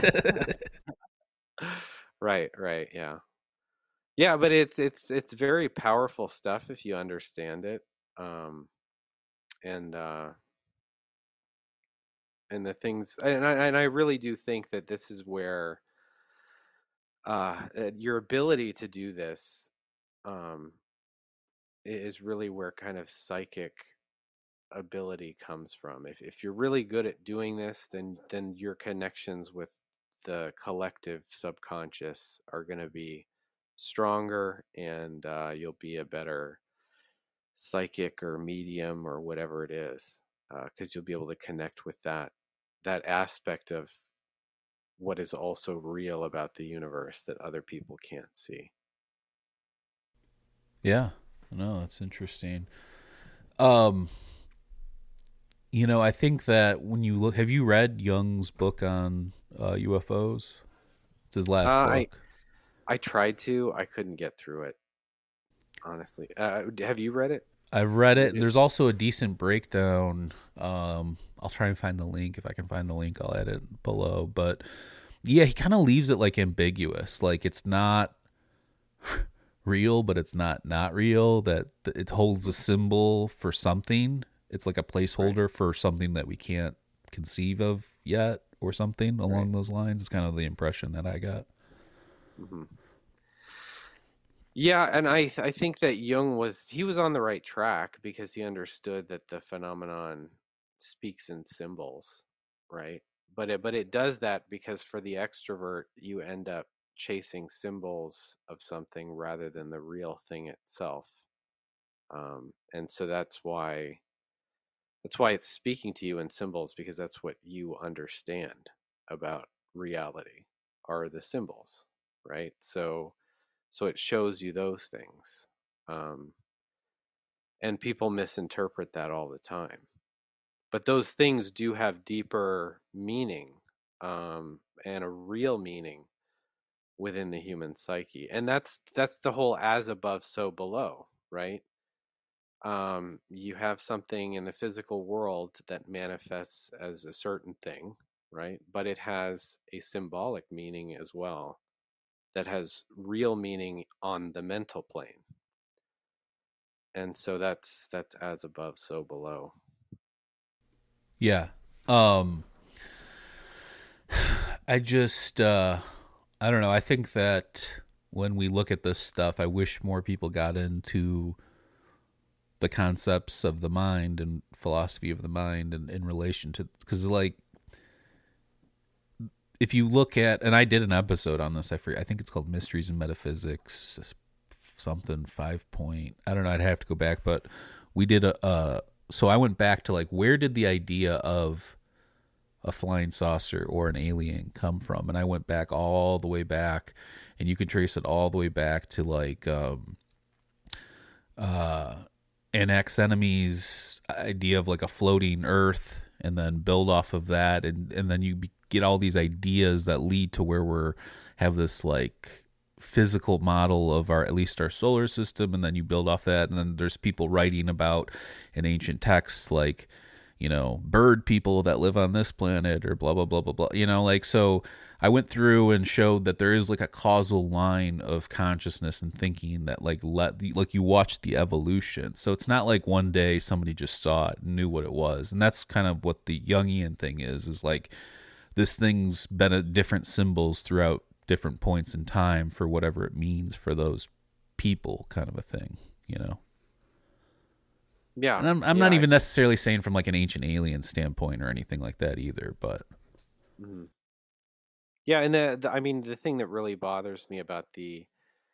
Right, right, yeah. Yeah, but it's it's it's very powerful stuff if you understand it. Um and uh and the things, and I and I really do think that this is where uh uh, your ability to do this um i- is really where kind of psychic ability comes from. If if you're really good at doing this, then then your connections with the collective subconscious are going to be stronger, and uh, you'll be a better psychic or medium or whatever it is, because uh, you'll be able to connect with that that aspect of what is also real about the universe that other people can't see. Yeah, no, that's interesting. Um, you know, I think that when you look, have you read Jung's book on uh, U F Os? It's his last Uh, book. I I tried to, I couldn't get through it, honestly. Uh, have you read it? I've read it. There's also a decent breakdown. Um, I'll try and find the link. If I can find the link, I'll add it below. But yeah, he kind of leaves it like ambiguous. Like it's not real, but it's not not real. That it holds a symbol for something. It's like a placeholder right. for something that we can't conceive of yet, or something along right. those lines. It's kind of the impression that I got. Mm-hmm. Yeah, and I I think that Jung was he was on the right track because he understood that the phenomenon speaks in symbols, right? But it but it does that because for the extrovert, you end up chasing symbols of something rather than the real thing itself, um, and so that's why that's why it's speaking to you in symbols, because that's what you understand about reality are the symbols, right? So. So it shows you those things. Um, and people misinterpret that all the time. But those things do have deeper meaning, um, and a real meaning within the human psyche. And that's that's the whole as above, so below, right? Um, you have something in the physical world that manifests as a certain thing, right? But it has a symbolic meaning as well that has real meaning on the mental plane. And so that's that's as above, so below. Yeah. Um I just uh I don't know. I think that when we look at this stuff, I wish more people got into the concepts of the mind and philosophy of the mind and in relation to, because like if you look at, and I did an episode on this, I forget, I think it's called Mysteries in Metaphysics, something five point, I don't know, I'd have to go back, but we did a, uh, so I went back to like, where did the idea of a flying saucer or an alien come from? And I went back all the way back, and you can trace it all the way back to like, um, uh, Anaximenes' idea of like a floating Earth, and then build off of that, and and then you get all these ideas that lead to where we're have this like physical model of our, at least our solar system, and then you build off that, and then there's people writing about in ancient texts like, you know, bird people that live on this planet or blah blah blah blah blah, you know, like, so I went through and showed that there is like a causal line of consciousness and thinking that like let like you watch the evolution. So it's not like one day somebody just saw it and knew what it was. And that's kind of what the Jungian thing is, is like this thing's been at different symbols throughout different points in time for whatever it means for those people, kind of a thing, you know? Yeah. And I'm, I'm yeah, not I- even necessarily saying from like an ancient alien standpoint or anything like that either, but Mhm. Yeah, and the, the I mean the thing that really bothers me about the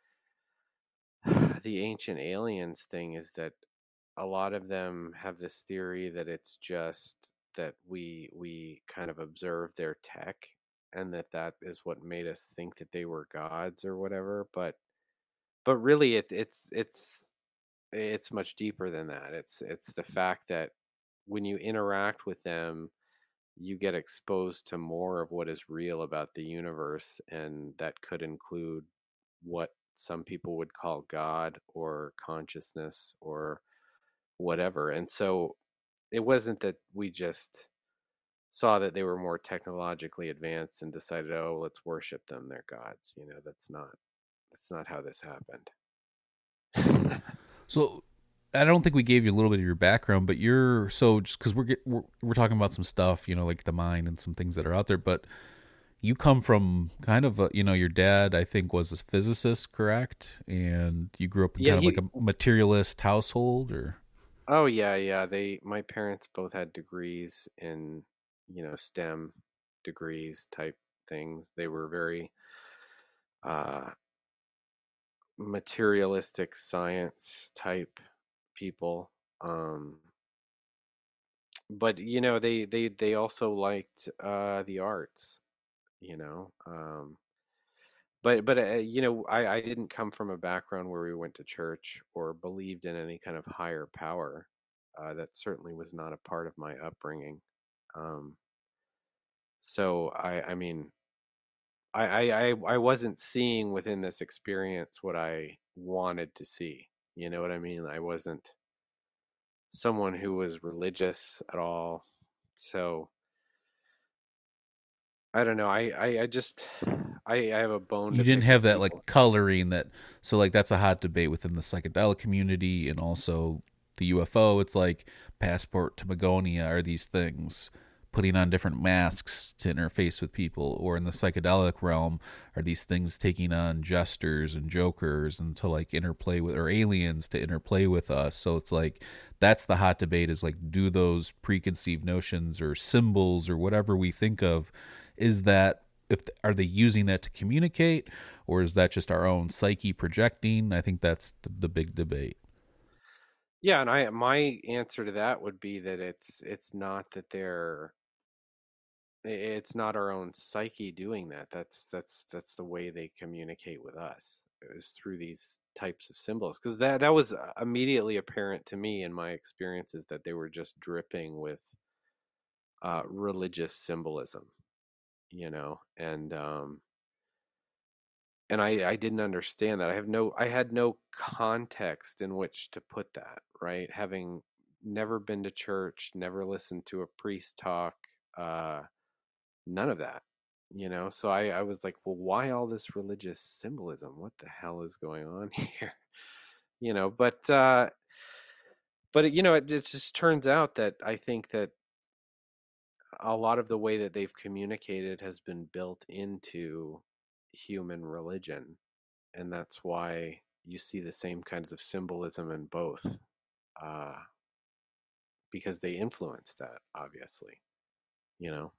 the ancient aliens thing is that a lot of them have this theory that it's just that we we kind of observe their tech, and that that is what made us think that they were gods or whatever, but but really it it's it's it's much deeper than that. It's it's the fact that when you interact with them, you get exposed to more of what is real about the universe, and that could include what some people would call God or consciousness or whatever. And so it wasn't that we just saw that they were more technologically advanced and decided, oh, let's worship them, they're gods. You know, that's not that's not how this happened. so I don't think we gave you a little bit of your background, but you're so just because we're, get- we're we're talking about some stuff, you know, like the mind and some things that are out there. But you come from kind of a, you know, your dad, I think, was a physicist, correct? And you grew up in Yeah, kind he- of like a materialist household, or Oh yeah, yeah. They my parents both had degrees in, you know, STEM degrees type things. They were very uh materialistic science type people. Um but you know, they they they also liked uh the arts, you know. Um but but uh, you know, I I didn't come from a background where we went to church or believed in any kind of higher power. Uh, that certainly was not a part of my upbringing. Um, so I, I mean, I, I, I I wasn't seeing within this experience what I wanted to see. You know what I mean? I wasn't someone who was religious at all. So I don't know. I, I, I just, I, I have a bone you to didn't pick have with that people. like coloring that. So like that's a hot debate within the psychedelic community and also the U F O. It's like passport to Magonia are these things, putting on different masks to interface with people, or in the psychedelic realm are these things taking on jesters and jokers and to like interplay with, or aliens to interplay with us. So it's like that's the hot debate, is like, do those preconceived notions or symbols or whatever we think of, is that, if are they using that to communicate, or is that just our own psyche projecting? I think that's the, the big debate. Yeah, and I my answer to that would be that it's it's not that they're i- it's not our own psyche doing that. That's that's that's the way they communicate with us, is through these types of symbols. Because that that was uh, immediately apparent to me in my experiences, that they were just dripping with uh, religious symbolism, you know, and um, and I I didn't understand that. I have no I had no context in which to put that, right? Having never been to church, never listened to a priest talk. Uh, none of that, you know. So I, I was like, well, why all this religious symbolism? What the hell is going on here? You know, but uh, but you know, it, it just turns out that I think that a lot of the way that they've communicated has been built into human religion, and that's why you see the same kinds of symbolism in both, uh, because they influence that, obviously, you know.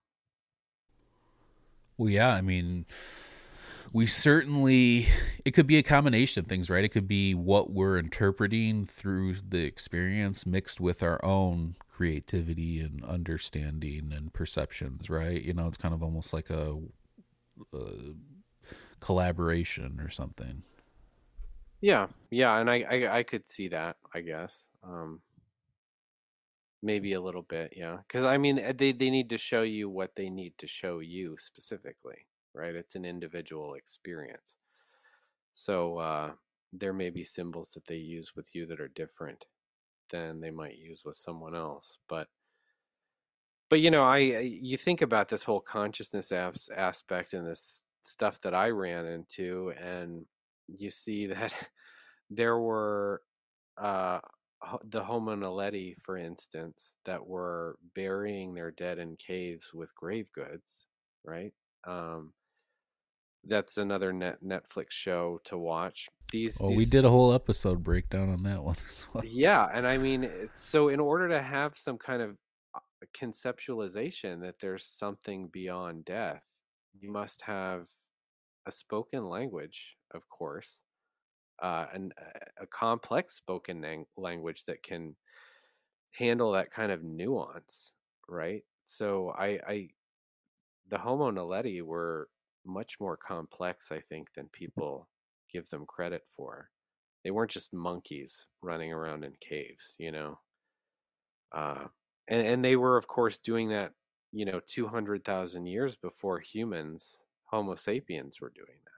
Well, yeah, I mean, we certainly, it could be a combination of things, right? It could be what we're interpreting through the experience mixed with our own creativity and understanding and perceptions, right? You know, it's kind of almost like a, a collaboration or something. Yeah, yeah, and I, I I could see that, I guess. Um, maybe a little bit, yeah. Because I mean, uh, they they need to show you what they need to show you specifically, right? It's an individual experience. So uh, there may be symbols that they use with you that are different than they might use with someone else. But but you know, I I- you think about this whole consciousness as- aspect and this stuff that I ran into, and you see that there were uh, ho- the Homo naledi, for instance, that were burying their dead in caves with grave goods, right? Um, that's another net Netflix show to watch. These Oh, we these did a whole episode breakdown on that one as well. Yeah, and I mean, it's, so in order to have some kind of uh, conceptualization that there's something beyond death, you must have a spoken language, of course, uh, and a a complex spoken lang- language that can handle that kind of nuance, right? So I, I, the Homo naledi were much more complex, I think, than people give them credit for. They weren't just monkeys running around in caves, you know. Uh, and and they were, of course, doing that, you know, two hundred thousand years before humans, Homo sapiens, were doing that.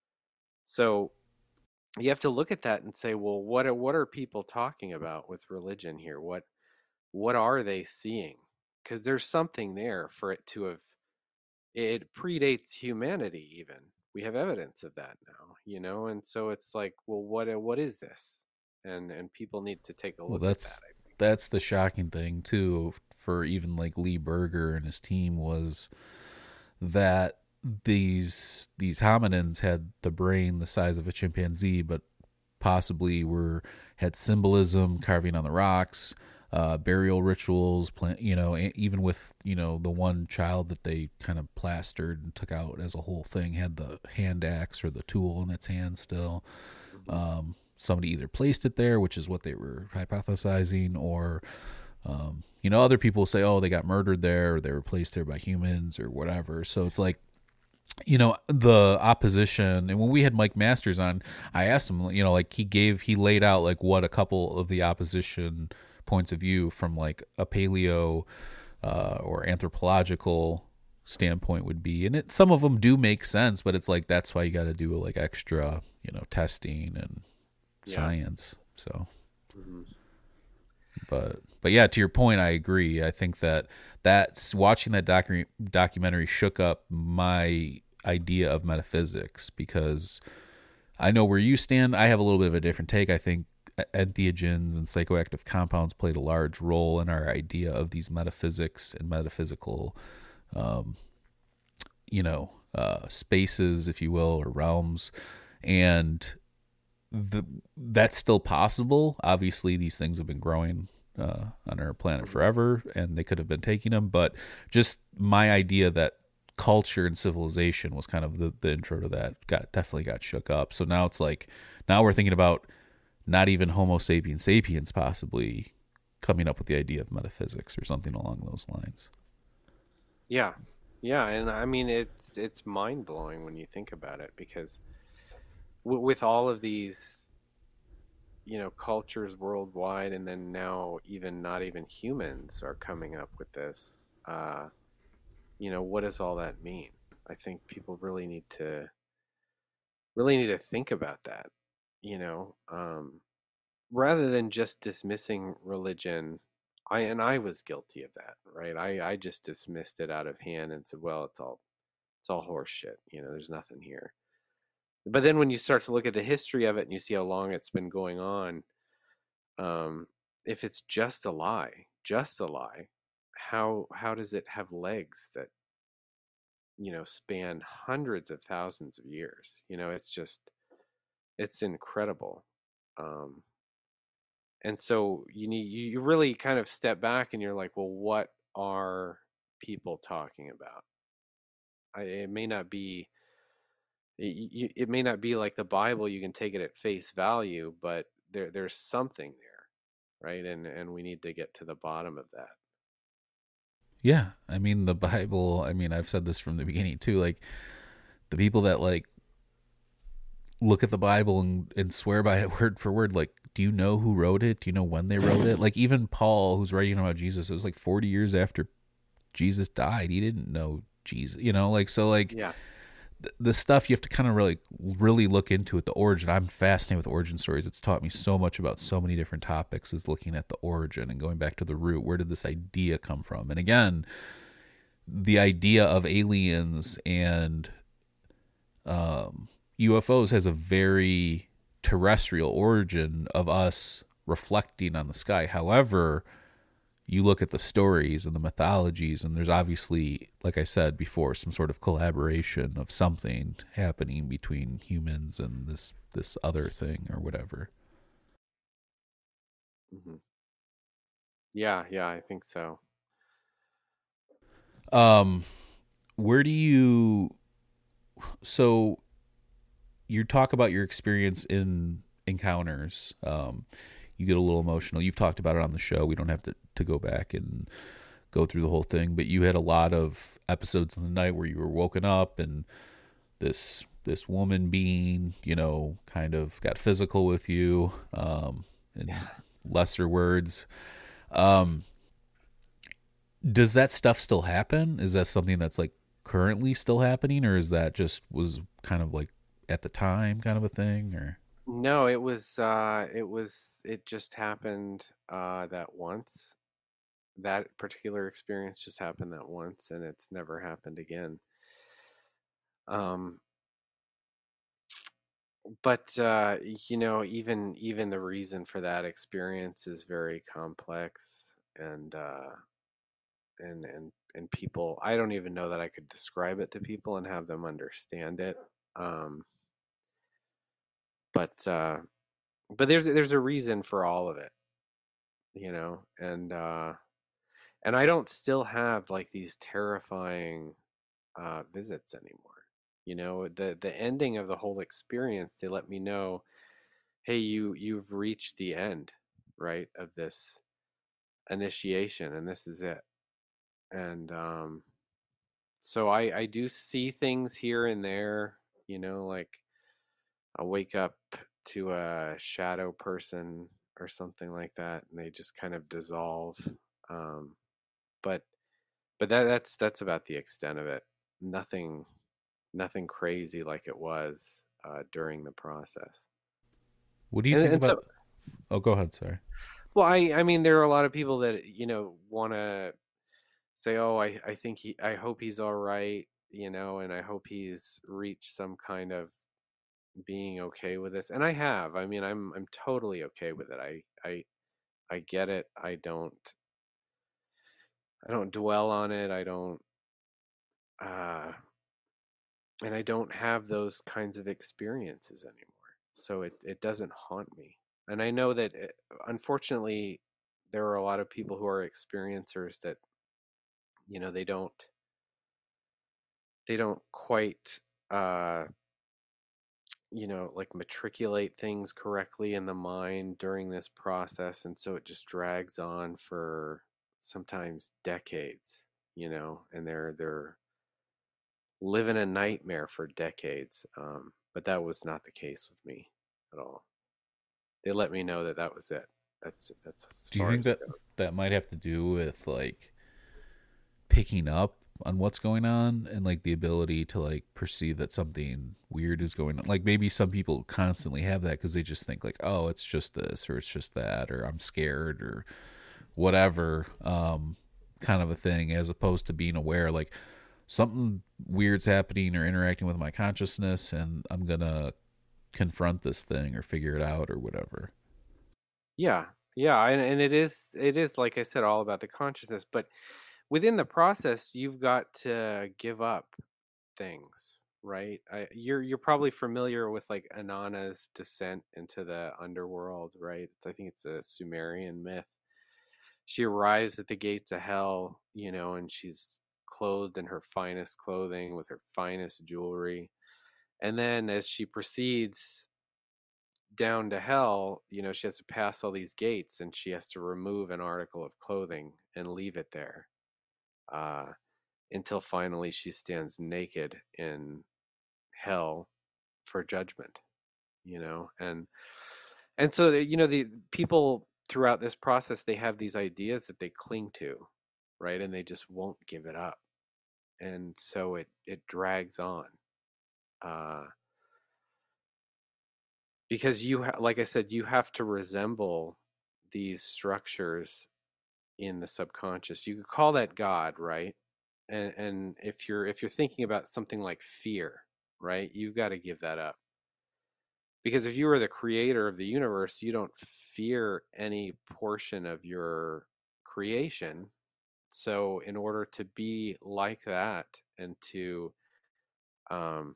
So you have to look at that and say, well, what are what are people talking about with religion here? What what are they seeing? Because there's something there for it to have. It predates humanity, even. We have evidence of that now, you know, and so it's like, well, what what is this? And and people need to take a Well, look at that, that's I think. that's the shocking thing too for even like Lee Berger and his team was that these these hominins had the brain the size of a chimpanzee, but possibly were had symbolism, carving on the rocks, uh, burial rituals, plant, you know, even with you know the one child that they kind of plastered and took out as a whole thing had the hand axe or the tool in its hand still. Hmm. Um, somebody either placed it there, which is what they were hypothesizing, or um, you know, other people say, oh, they got murdered there, or they were placed there by humans, or whatever. So it's like, you know, the opposition. And when we had Mike Masters on, I asked him, you know, like he gave, he laid out like what a couple of the opposition points of view from like a paleo uh, or anthropological standpoint would be. And it, some of them do make sense, but it's like, that's why you got to do like extra, you know, testing and Yeah. science. So, Hmm. but but yeah, to your point, I agree. I think that that's watching that docu- documentary shook up my idea of metaphysics because I know where you stand. I have a little bit of a different take. I think entheogens and psychoactive compounds played a large role in our idea of these metaphysics and metaphysical, um, you know, uh, spaces, if you will, or realms, and the, that's still possible. Obviously, these things have been growing uh, on our planet forever, and they could have been taking them. But just my idea that culture and civilization was kind of the, the intro to that got definitely got shook up. So now it's like now we're thinking about not even Homo sapiens sapiens possibly coming up with the idea of metaphysics or something along those lines. Yeah. Yeah, and I mean it's it's mind blowing when you think about it because w- with all of these, you know, cultures worldwide, and then now even not even humans are coming up with this. Uh, you know, what does all that mean? I think people really need to really need to think about that. You know, um, rather than just dismissing religion I and I was guilty of that, right? I I just dismissed it out of hand and said, well, it's all it's all horse shit. You know, there's nothing here. But then when you start to look at the history of it and you see how long it's been going on, um, if it's just a lie, just a lie, how how does it have legs that, you know, span hundreds of thousands of years? You know, it's just it's incredible. Um, and so you need you, you really kind of step back and you're like, well, what are people talking about? I, it may not be it, it may not be like the Bible. You can take it at face value, but there there's something there, right? And and we need to get to the bottom of that. Yeah, I mean the Bible. I mean I've said this from the beginning too. Like the people that like look at the Bible and, and swear by it word for word. Like, do you know who wrote it? Do you know when they wrote it? Like even Paul, who's writing about Jesus, it was like forty years after Jesus died. He didn't know Jesus. You know, like so like. Yeah. The stuff you have to kind of really, really look into it. The origin. I'm fascinated with origin stories. It's taught me so much about so many different topics. Is looking at the origin and going back to the root. Where did this idea come from? And again, the idea of aliens and um, U F Os has a very terrestrial origin of us reflecting on the sky. However, you look at the stories and the mythologies, and there's obviously, like I said before, some sort of collaboration of something happening between humans and this this other thing or whatever. Mm-hmm. Yeah, yeah, I think so. Um, where do you? So, you talk about your experience in encounters. Um, you get a little emotional. You've talked about it on the show. We don't have to, to go back and go through the whole thing, but you had a lot of episodes in the night where you were woken up and this this woman being, you know, kind of got physical with you, um, in yeah. lesser words. Um, does that stuff still happen? Is that something that's like currently still happening, or is that just was kind of like at the time kind of a thing, or? No, it was, uh, it was, it just happened, uh, that once. That particular experience just happened that once, and it's never happened again. Um, but, uh, you know, even, even the reason for that experience is very complex, and, uh, and, and, and people, I don't even know that I could describe it to people and have them understand it. Um, but, uh, but there's there's a reason for all of it, you know, and uh and I don't still have like these terrifying uh visits anymore. You know, the the ending of the whole experience, they let me know, hey, you you've reached the end, right, of this initiation, and this is it. And um so I I do see things here and there, you know, like I'll wake up to a shadow person or something like that, and they just kind of dissolve. Um, but but that that's that's about the extent of it. Nothing nothing crazy like it was uh, during the process. What do you and, think and about? So, oh, go ahead. Sorry. Well, I I mean, there are a lot of people that you know want to say, oh, I I think he, I hope he's all right, you know, and I hope he's reached some kind of being okay with this. And I have. I mean, I'm I'm totally okay with it. I I I get it. I don't I don't dwell on it. I don't uh and I don't have those kinds of experiences anymore. So it it doesn't haunt me. And I know that it, unfortunately there are a lot of people who are experiencers that you know, they don't they don't quite uh you know, like matriculate things correctly in the mind during this process. And so it just drags on for sometimes decades, you know, and they're, they're living a nightmare for decades. Um, but that was not the case with me at all. They let me know that that was it. That's, that's, as do you far think as that that might have to do with like picking up on what's going on and like the ability to like perceive that something weird is going on? Like maybe some people constantly have that because they just think like, oh, it's just this or it's just that or I'm scared or whatever, um, kind of a thing, as opposed to being aware, like something weird's happening or interacting with my consciousness, and I'm gonna confront this thing or figure it out or whatever. Yeah, yeah, and, and it is it is like I said, all about the consciousness. But within the process, you've got to give up things, right? I, you're you're probably familiar with like Inanna's descent into the underworld, right? It's, I think it's a Sumerian myth. She arrives at the gates of hell, you know, and she's clothed in her finest clothing with her finest jewelry. And then as she proceeds down to hell, you know, she has to pass all these gates and she has to remove an article of clothing and leave it there uh, until finally she stands naked in hell for judgment, you know. And and so you know, the people throughout this process, they have these ideas that they cling to, right? And they just won't give it up. And so it it drags on. Uh because you ha- like I said, you have to resemble these structures in the subconscious. You could call that God, right? And and if you're if you're thinking about something like fear, right? You've got to give that up. Because if you were the creator of the universe, you don't fear any portion of your creation. So in order to be like that and to um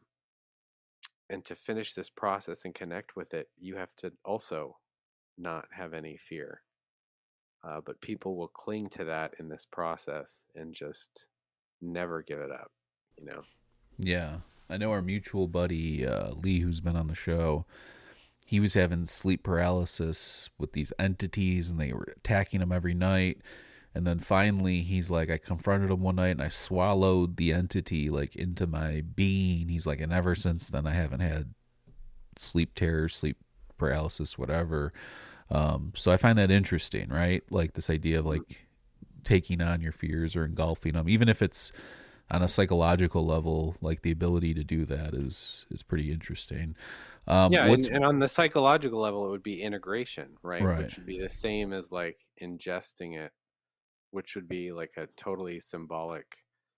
and to finish this process and connect with it, you have to also not have any fear. Uh, but people will cling to that in this process and just never give it up, you know? Yeah. I know our mutual buddy, uh, Lee, who's been on the show, he was having sleep paralysis with these entities and they were attacking him every night. And then finally, he's like, I confronted him one night and I swallowed the entity like into my being. He's like, and ever since then, I haven't had sleep terrors, sleep paralysis, whatever. Um, so I find that interesting, right? Like this idea of like taking on your fears or engulfing them, even if it's on a psychological level, like the ability to do that is is pretty interesting. Um, Yeah, and, what's and on the psychological level, it would be integration, right? right? Which would be the same as like ingesting it, which would be like a totally symbolic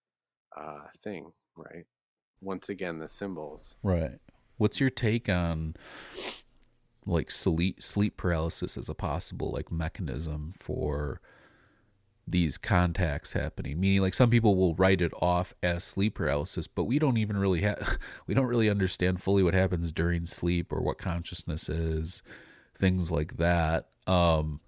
uh, thing, right? Once again, the symbols. Right. What's your take on like sleep sleep paralysis as a possible like mechanism for these contacts happening? Meaning, like some people will write it off as sleep paralysis, but we don't even really have we don't really understand fully what happens during sleep or what consciousness is, things like that. Um,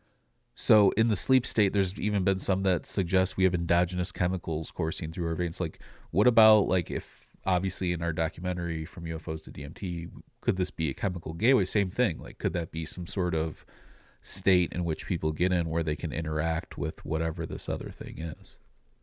so in the sleep state, there's even been some that suggest we have endogenous chemicals coursing through our veins. Like, what about like if obviously in our documentary From U F Os to D M T, could this be a chemical gateway? Same thing. Like, could that be some sort of state in which people get in where they can interact with whatever this other thing is?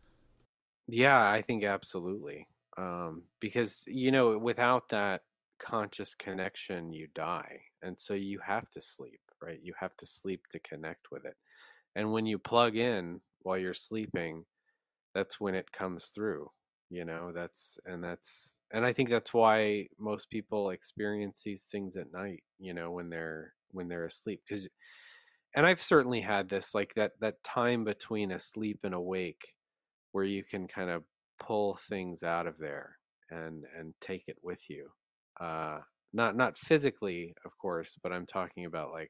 Yeah, I think absolutely. Um, because, you know, without that conscious connection, you die. And so you have to sleep, right? You have to sleep to connect with it. And when you plug in while you're sleeping, that's when it comes through, you know, that's, and that's, and I think that's why most people experience these things at night, you know, when they're, when they're asleep. Because, and I've certainly had this, like that, that time between asleep and awake where you can kind of pull things out of there and and take it with you, uh not not physically of course, but I'm talking about like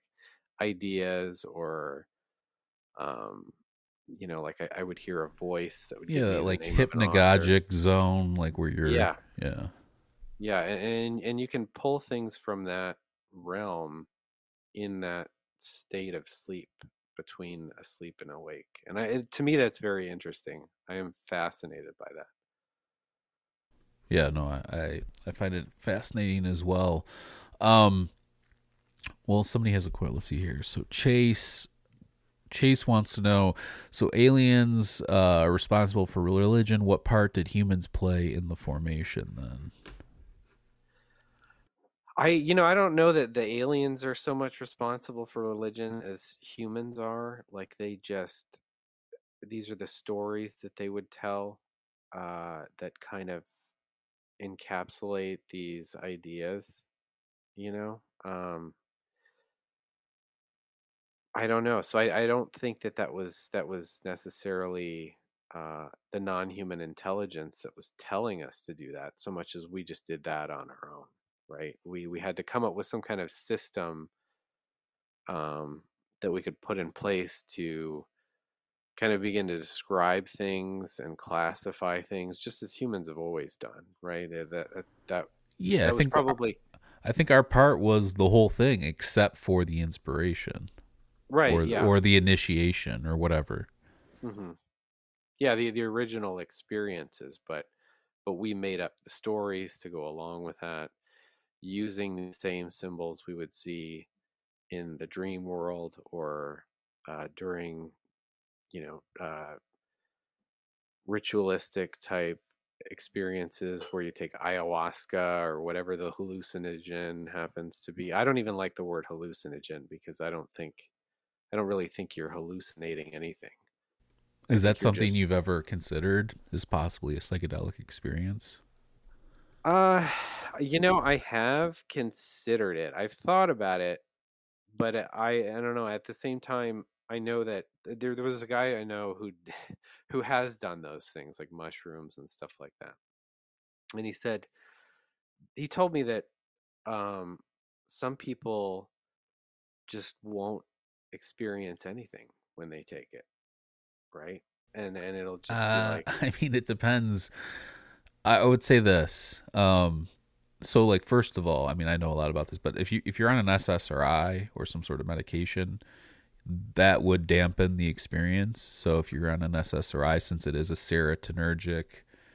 ideas or um you know, like I, I would hear a voice that would give Yeah, me the like name of an author. hypnagogic zone, like where you're, Yeah, yeah. yeah, and and you can pull things from that realm in that state of sleep between asleep and awake. And I, it, to me, that's very interesting. I am fascinated by that. Yeah, no, I, I, I find it fascinating as well. Um, well, somebody has a quote. Let's see here. So Chase Chase wants to know, so aliens uh, are responsible for religion. What part did humans play in the formation then? I, you know, I don't know that the aliens are so much responsible for religion as humans are. Like they just, these are the stories that they would tell uh, that kind of encapsulate these ideas, you know? Um, I don't know. So I, I don't think that that was that was necessarily uh, the non-human intelligence that was telling us to do that, so much as we just did that on our own, right? We we had to come up with some kind of system um, that we could put in place to kind of begin to describe things and classify things, just as humans have always done, right? That that that, Yeah, I that was think probably I think our part was the whole thing, except for the inspiration right. or Yeah. or the initiation or whatever. hmm Yeah, the the original experiences, but but we made up the stories to go along with that, using the same symbols we would see in the dream world or uh, during, you know, uh, ritualistic type experiences where you take ayahuasca or whatever the hallucinogen happens to be. I don't even like the word hallucinogen because I don't think I don't really think you're hallucinating anything. I Is that think you're something just you've ever considered as possibly a psychedelic experience? uh you know, I have considered it. I've thought about it, but uh, I I don't know, at the same time I know that there there was a guy I know who who has done those things like mushrooms and stuff like that. And he said he told me that um some people just won't experience anything when they take it, right? And and it'll just be Uh, like, I mean, it depends. I would say this. Um, so, like, first of all, I mean, I know a lot about this, but if you if you're on an S S R I or some sort of medication, that would dampen the experience. So, if you're on an S S R I, since it is a serotonergic,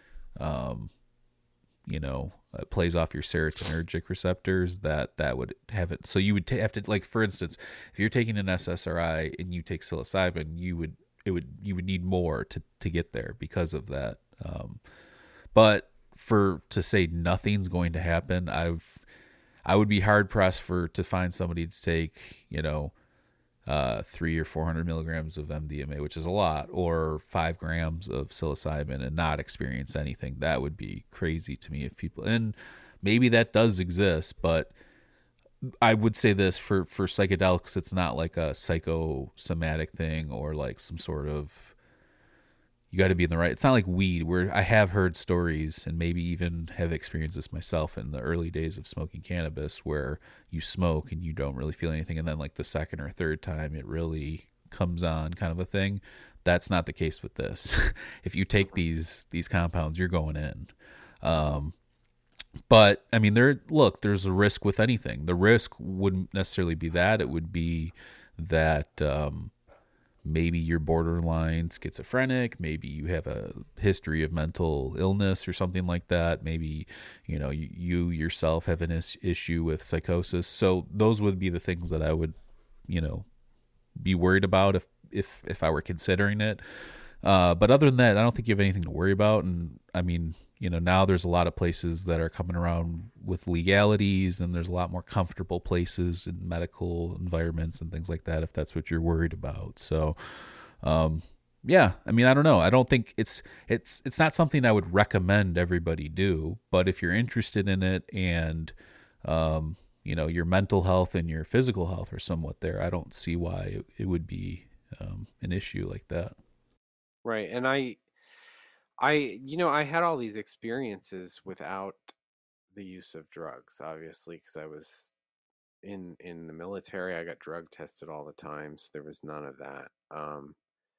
um, you know, it plays off your serotonergic receptors, that that would have it. So you would ta have to, like, for instance, if you're taking an S S R I and you take psilocybin, you would it would you would need more to to get there because of that. Um, but for to say nothing's going to happen, I've I would be hard pressed for to find somebody to take, you know, uh, three or four hundred milligrams of M D M A, which is a lot, or five grams of psilocybin and not experience anything. That would be crazy to me if people, and maybe that does exist, but I would say this for, for psychedelics, it's not like a psychosomatic thing or like some sort of, you got to be in the right. It's not like weed where I have heard stories and maybe even have experienced this myself in the early days of smoking cannabis where you smoke and you don't really feel anything. And then like the second or third time it really comes on, kind of a thing. That's not the case with this. If you take these, these compounds, you're going in. Um, but I mean, there, look, there's a risk with anything. The risk wouldn't necessarily be that. It would be that, um, maybe you're borderline schizophrenic, maybe you have a history of mental illness or something like that, maybe, you know, you, you yourself have an is- issue with psychosis. So those would be the things that I would, you know, be worried about if if if I were considering it. Uh, but other than that, I don't think you have anything to worry about. And I mean, you know, now there's a lot of places that are coming around with legalities, and there's a lot more comfortable places in medical environments and things like that, if that's what you're worried about. So, um, yeah, I mean, I don't know. I don't think it's, it's, it's not something I would recommend everybody do, but if you're interested in it and, um, you know, your mental health and your physical health are somewhat there, I don't see why it, it would be, um, an issue like that. right. And I I you know, I had all these experiences without the use of drugs, obviously, because I was in in the military. I got drug tested all the time, so there was none of that. Um,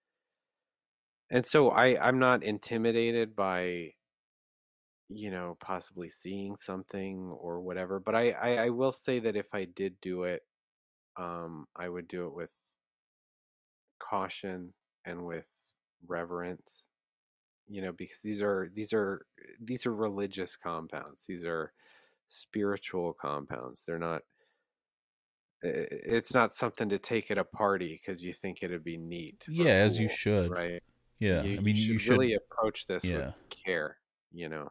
and so I I'm not intimidated by, you know, possibly seeing something or whatever. But I I, I will say that if I did do it, um, I would do it with caution and with reverence, you know, because these are these are these are religious compounds. These are spiritual compounds. They're not i- it's not something to take at a party because you think it'd be neat Yeah, or as you cool, should. right? Yeah. You I you mean, you should should, really approach this with yeah. care, you know.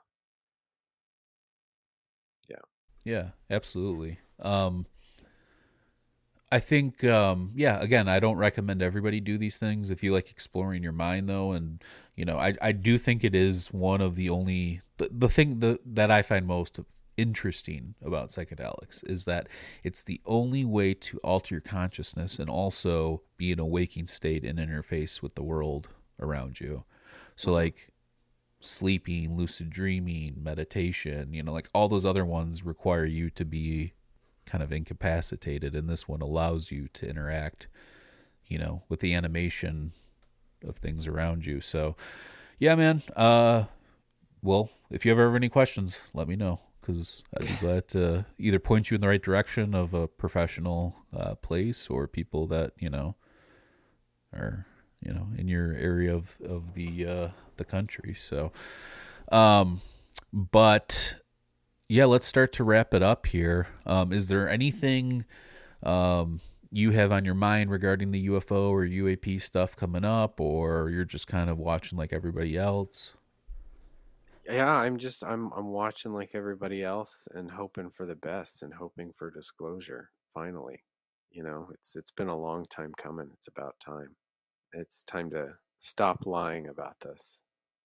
Yeah. Yeah, absolutely. Um, I think, um, yeah, again, I don't recommend everybody do these things. If you like exploring your mind, though, and, you know, I, I do think it is one of the only, the, the thing that, that I find most interesting about psychedelics is that it's the only way to alter your consciousness and also be in a waking state and interface with the world around you. So like sleeping, lucid dreaming, meditation, you know, like all those other ones require you to be kind of incapacitated, and this one allows you to interact, you know, with the animation of things around you. So yeah, man, uh well, if you ever have any questions, let me know, because I'd be glad to either point you in the right direction of a professional uh place or people that, you know, are, you know, in your area of of the uh the country. So um but yeah, let's start to wrap it up here. Um, is there anything um, you have on your mind regarding the U F O or U A P stuff coming up, or you're just kind of watching like everybody else? Yeah, I'm just I'm I'm watching like everybody else and hoping for the best and hoping for disclosure. Finally, you know, it's it's been a long time coming. It's about time. It's time to stop lying about this.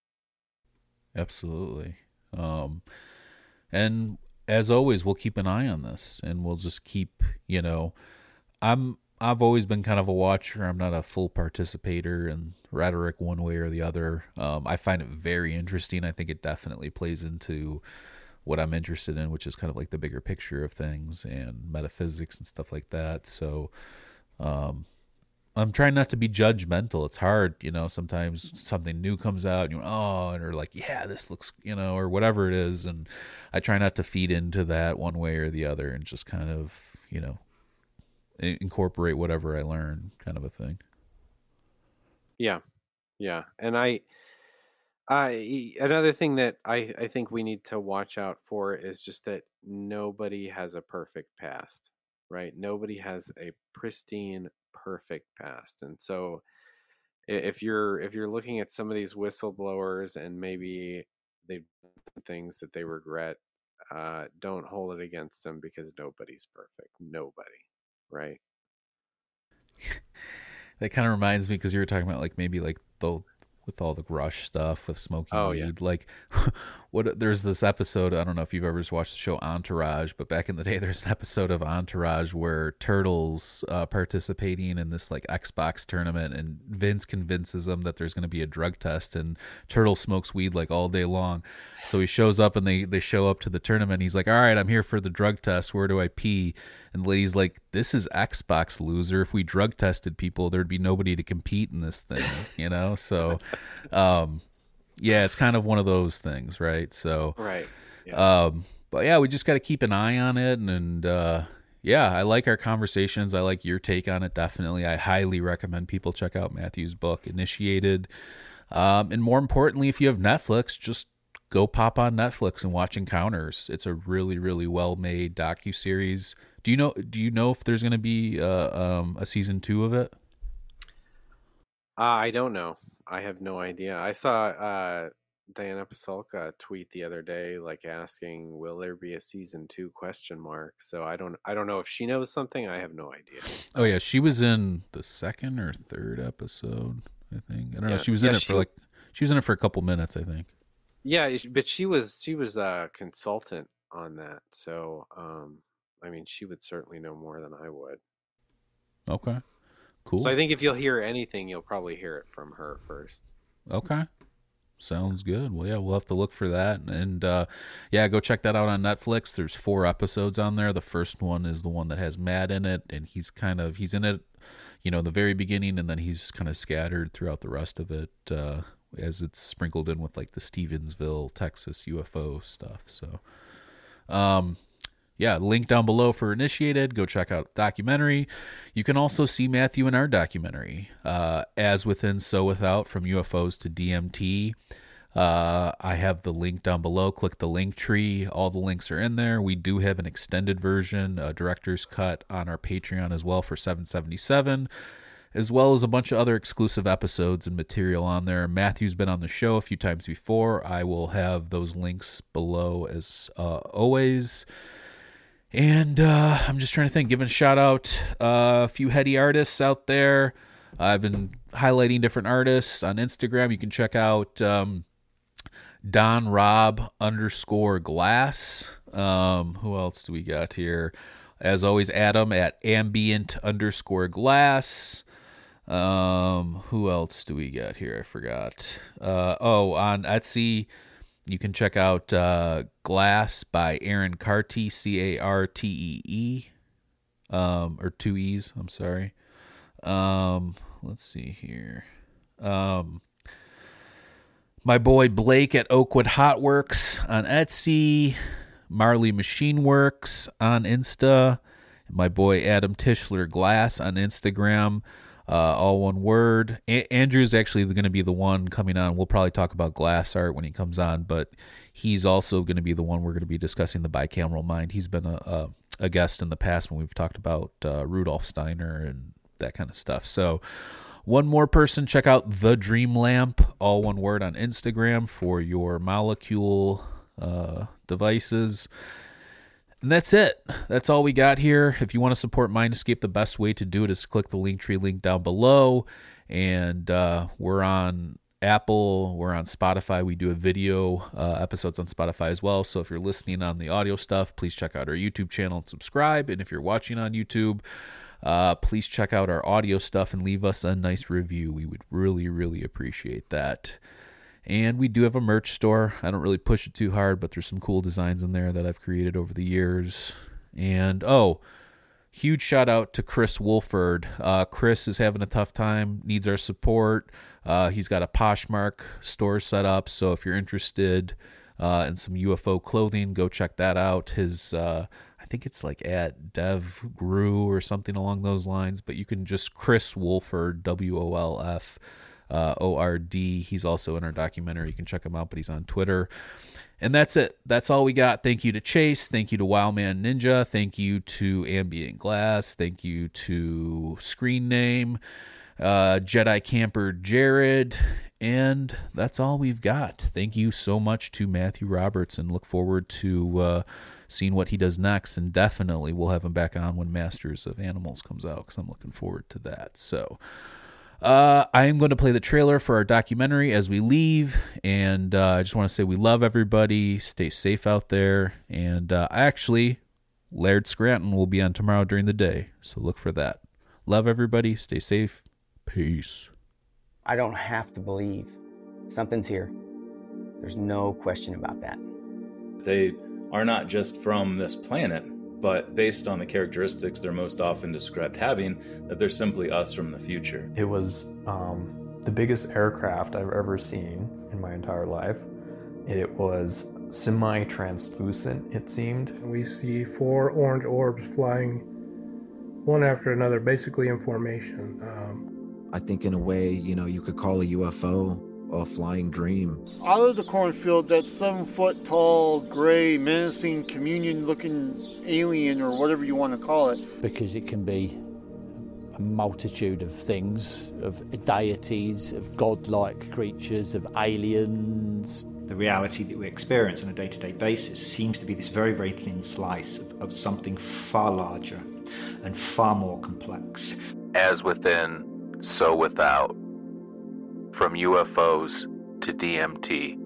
Absolutely. Um, And as always, we'll keep an eye on this, and we'll just keep, you know, I'm, I've always been kind of a watcher. I'm not a full participator in rhetoric one way or the other. Um, I find it very interesting. I think it definitely plays into what I'm interested in, which is kind of like the bigger picture of things and metaphysics and stuff like that. So, um, I'm trying not to be judgmental. It's hard, you know, sometimes something new comes out and you're, oh, and or like, yeah, this looks, you know, or whatever it is. And I try not to feed into that one way or the other and just kind of, you know, incorporate whatever I learn, kind of a thing. Yeah. Yeah. And I, I, another thing that I, I think we need to watch out for is just that nobody has a perfect past, right? Nobody has a pristine, perfect past. And so i- if you're if you're looking at some of these whistleblowers and maybe they've done things that they regret, uh, don't hold it against them, because nobody's perfect. Nobody, right? That kind of reminds me, because you were talking about like maybe like the with all the Rush stuff with smoking Oh weed. yeah. Like, what? There's this episode. I don't know if you've ever watched the show Entourage, but back in the day, there's an episode of Entourage where Turtle's uh, participating in this like Xbox tournament, and Vince convinces him that there's going to be a drug test, and Turtle smokes weed like all day long. So he shows up, and they they show up to the tournament. He's like, "All right, I'm here for the drug test. Where do I pee?" And the lady's like, "This is Xbox, loser. If we drug tested people, there'd be nobody to compete in this thing," you know? So, um, yeah, it's kind of one of those things, right? So, Right. Yeah. um, but yeah, we just got to keep an eye on it. And, and uh, yeah, I like our conversations. I like your take on it. Definitely. I highly recommend people check out Matthew's book, Initiated. Um, and more importantly, if you have Netflix, just go pop on Netflix and watch Encounters. It's a really, really well-made docuseries. Do you know? Do you know if there's going to be uh, um, a season two of it? Uh, I don't know. I have no idea. I saw uh, Diana Pasulka tweet the other day, like asking, "Will there be a season two?" Question mark. So I don't. I don't know if she knows something. I have no idea. Oh yeah, she was in the second or third episode, I think. I don't know. Yeah. She was in Yeah, it she for like she was in it for a couple minutes, I think. Yeah, but she was she was a consultant on that. So um, I mean, she would certainly know more than I would. Okay, cool. So I think if you'll hear anything, you'll probably hear it from her first. Okay. Sounds good. Well, yeah, we'll have to look for that. And uh, yeah, go check that out on Netflix. There's four episodes on there. The first one is the one that has Matt in it, and he's kind of, he's in it, you know, the very beginning, and then he's kind of scattered throughout the rest of it uh, as it's sprinkled in with like the Stevensville, Texas U F O stuff. So, um, yeah, link down below for Initiated. Go check out the documentary. You can also see Matthew in our documentary, uh, As Within, So Without, From U F Os to D M T. Uh, I have the link down below. Click the link tree. All the links are in there. We do have an extended version, a director's cut on our Patreon as well for seven seventy-seven, as well as a bunch of other exclusive episodes and material on there. Matthew's been on the show a few times before. I will have those links below as uh, always. And uh, I'm just trying to think, giving a shout out uh, a few heady artists out there. I've been highlighting different artists on Instagram. You can check out um, Don Rob underscore Glass. Um, who else do we got here? As always, Adam at ambient underscore glass. Um, who else do we got here? I forgot. Uh, oh, on Etsy, you can check out uh, Glass by Aaron Cartee, C A R T E E, um, or two E's, I'm sorry. Um, let's see here. Um, my boy Blake at Oakwood Hot Works on Etsy, Marley Machine Works on Insta, my boy Adam Tischler Glass on Instagram. Uh, all one word. A- Andrew's actually going to be the one coming on. We'll probably talk about glass art when he comes on, but he's also going to be the one we're going to be discussing the bicameral mind. He's been a, a, a guest in the past when we've talked about uh, Rudolf Steiner and that kind of stuff. So one more person, check out The Dream Lamp, all one word, on Instagram for your molecule uh, devices. And that's it. That's all we got here. If you want to support Mindscape, the best way to do it is to click the Linktree link down below. And uh, we're on Apple. We're on Spotify. We do a video uh, episodes on Spotify as well. So if you're listening on the audio stuff, please check out our YouTube channel and subscribe. And if you're watching on YouTube, uh, please check out our audio stuff and leave us a nice review. We would really, really appreciate that. And we do have a merch store. I don't really push it too hard, but there's some cool designs in there that I've created over the years. And, oh, huge shout out to Chris Wolford. Uh, Chris is having a tough time, needs our support. Uh, he's got a Poshmark store set up, so if you're interested uh, in some U F O clothing, go check that out. His, uh, I think it's like at DevGru or something along those lines, but you can just Chris Wolford, W O L F. Uh, O R D. He's also in our documentary. You can check him out, but he's on Twitter. And that's it. That's all we got. Thank you to Chase. Thank you to Wildman Ninja. Thank you to Ambient Glass. Thank you to Screen Name, uh, Jedi Camper Jared. And that's all we've got. Thank you so much to Matthew Roberts, and look forward to uh, seeing what he does next. And definitely we'll have him back on when Masters of Animals comes out, because I'm looking forward to that. So Uh, I am going to play the trailer for our documentary as we leave, and uh, I just want to say we love everybody. Stay safe out there, and uh, actually, Laird Scranton will be on tomorrow during the day, so look for that. Love everybody. Stay safe. Peace. I don't have to believe. Something's here. There's no question about that. They are not just from this planet, but based on the characteristics they're most often described having, that they're simply us from the future. It was um, the biggest aircraft I've ever seen in my entire life. It was semi-translucent, it seemed. We see four orange orbs flying one after another, basically in formation. Um, I think in a way, you know, you could call a U F O a flying dream. Out of the cornfield, that seven foot tall, gray, menacing, communion looking alien, or whatever you want to call it. Because it can be a multitude of things, of deities, of godlike creatures, of aliens. The reality that we experience on a day-to-day basis seems to be this very, very thin slice of, of something far larger and far more complex. As within, so without. From U F Os to D M T.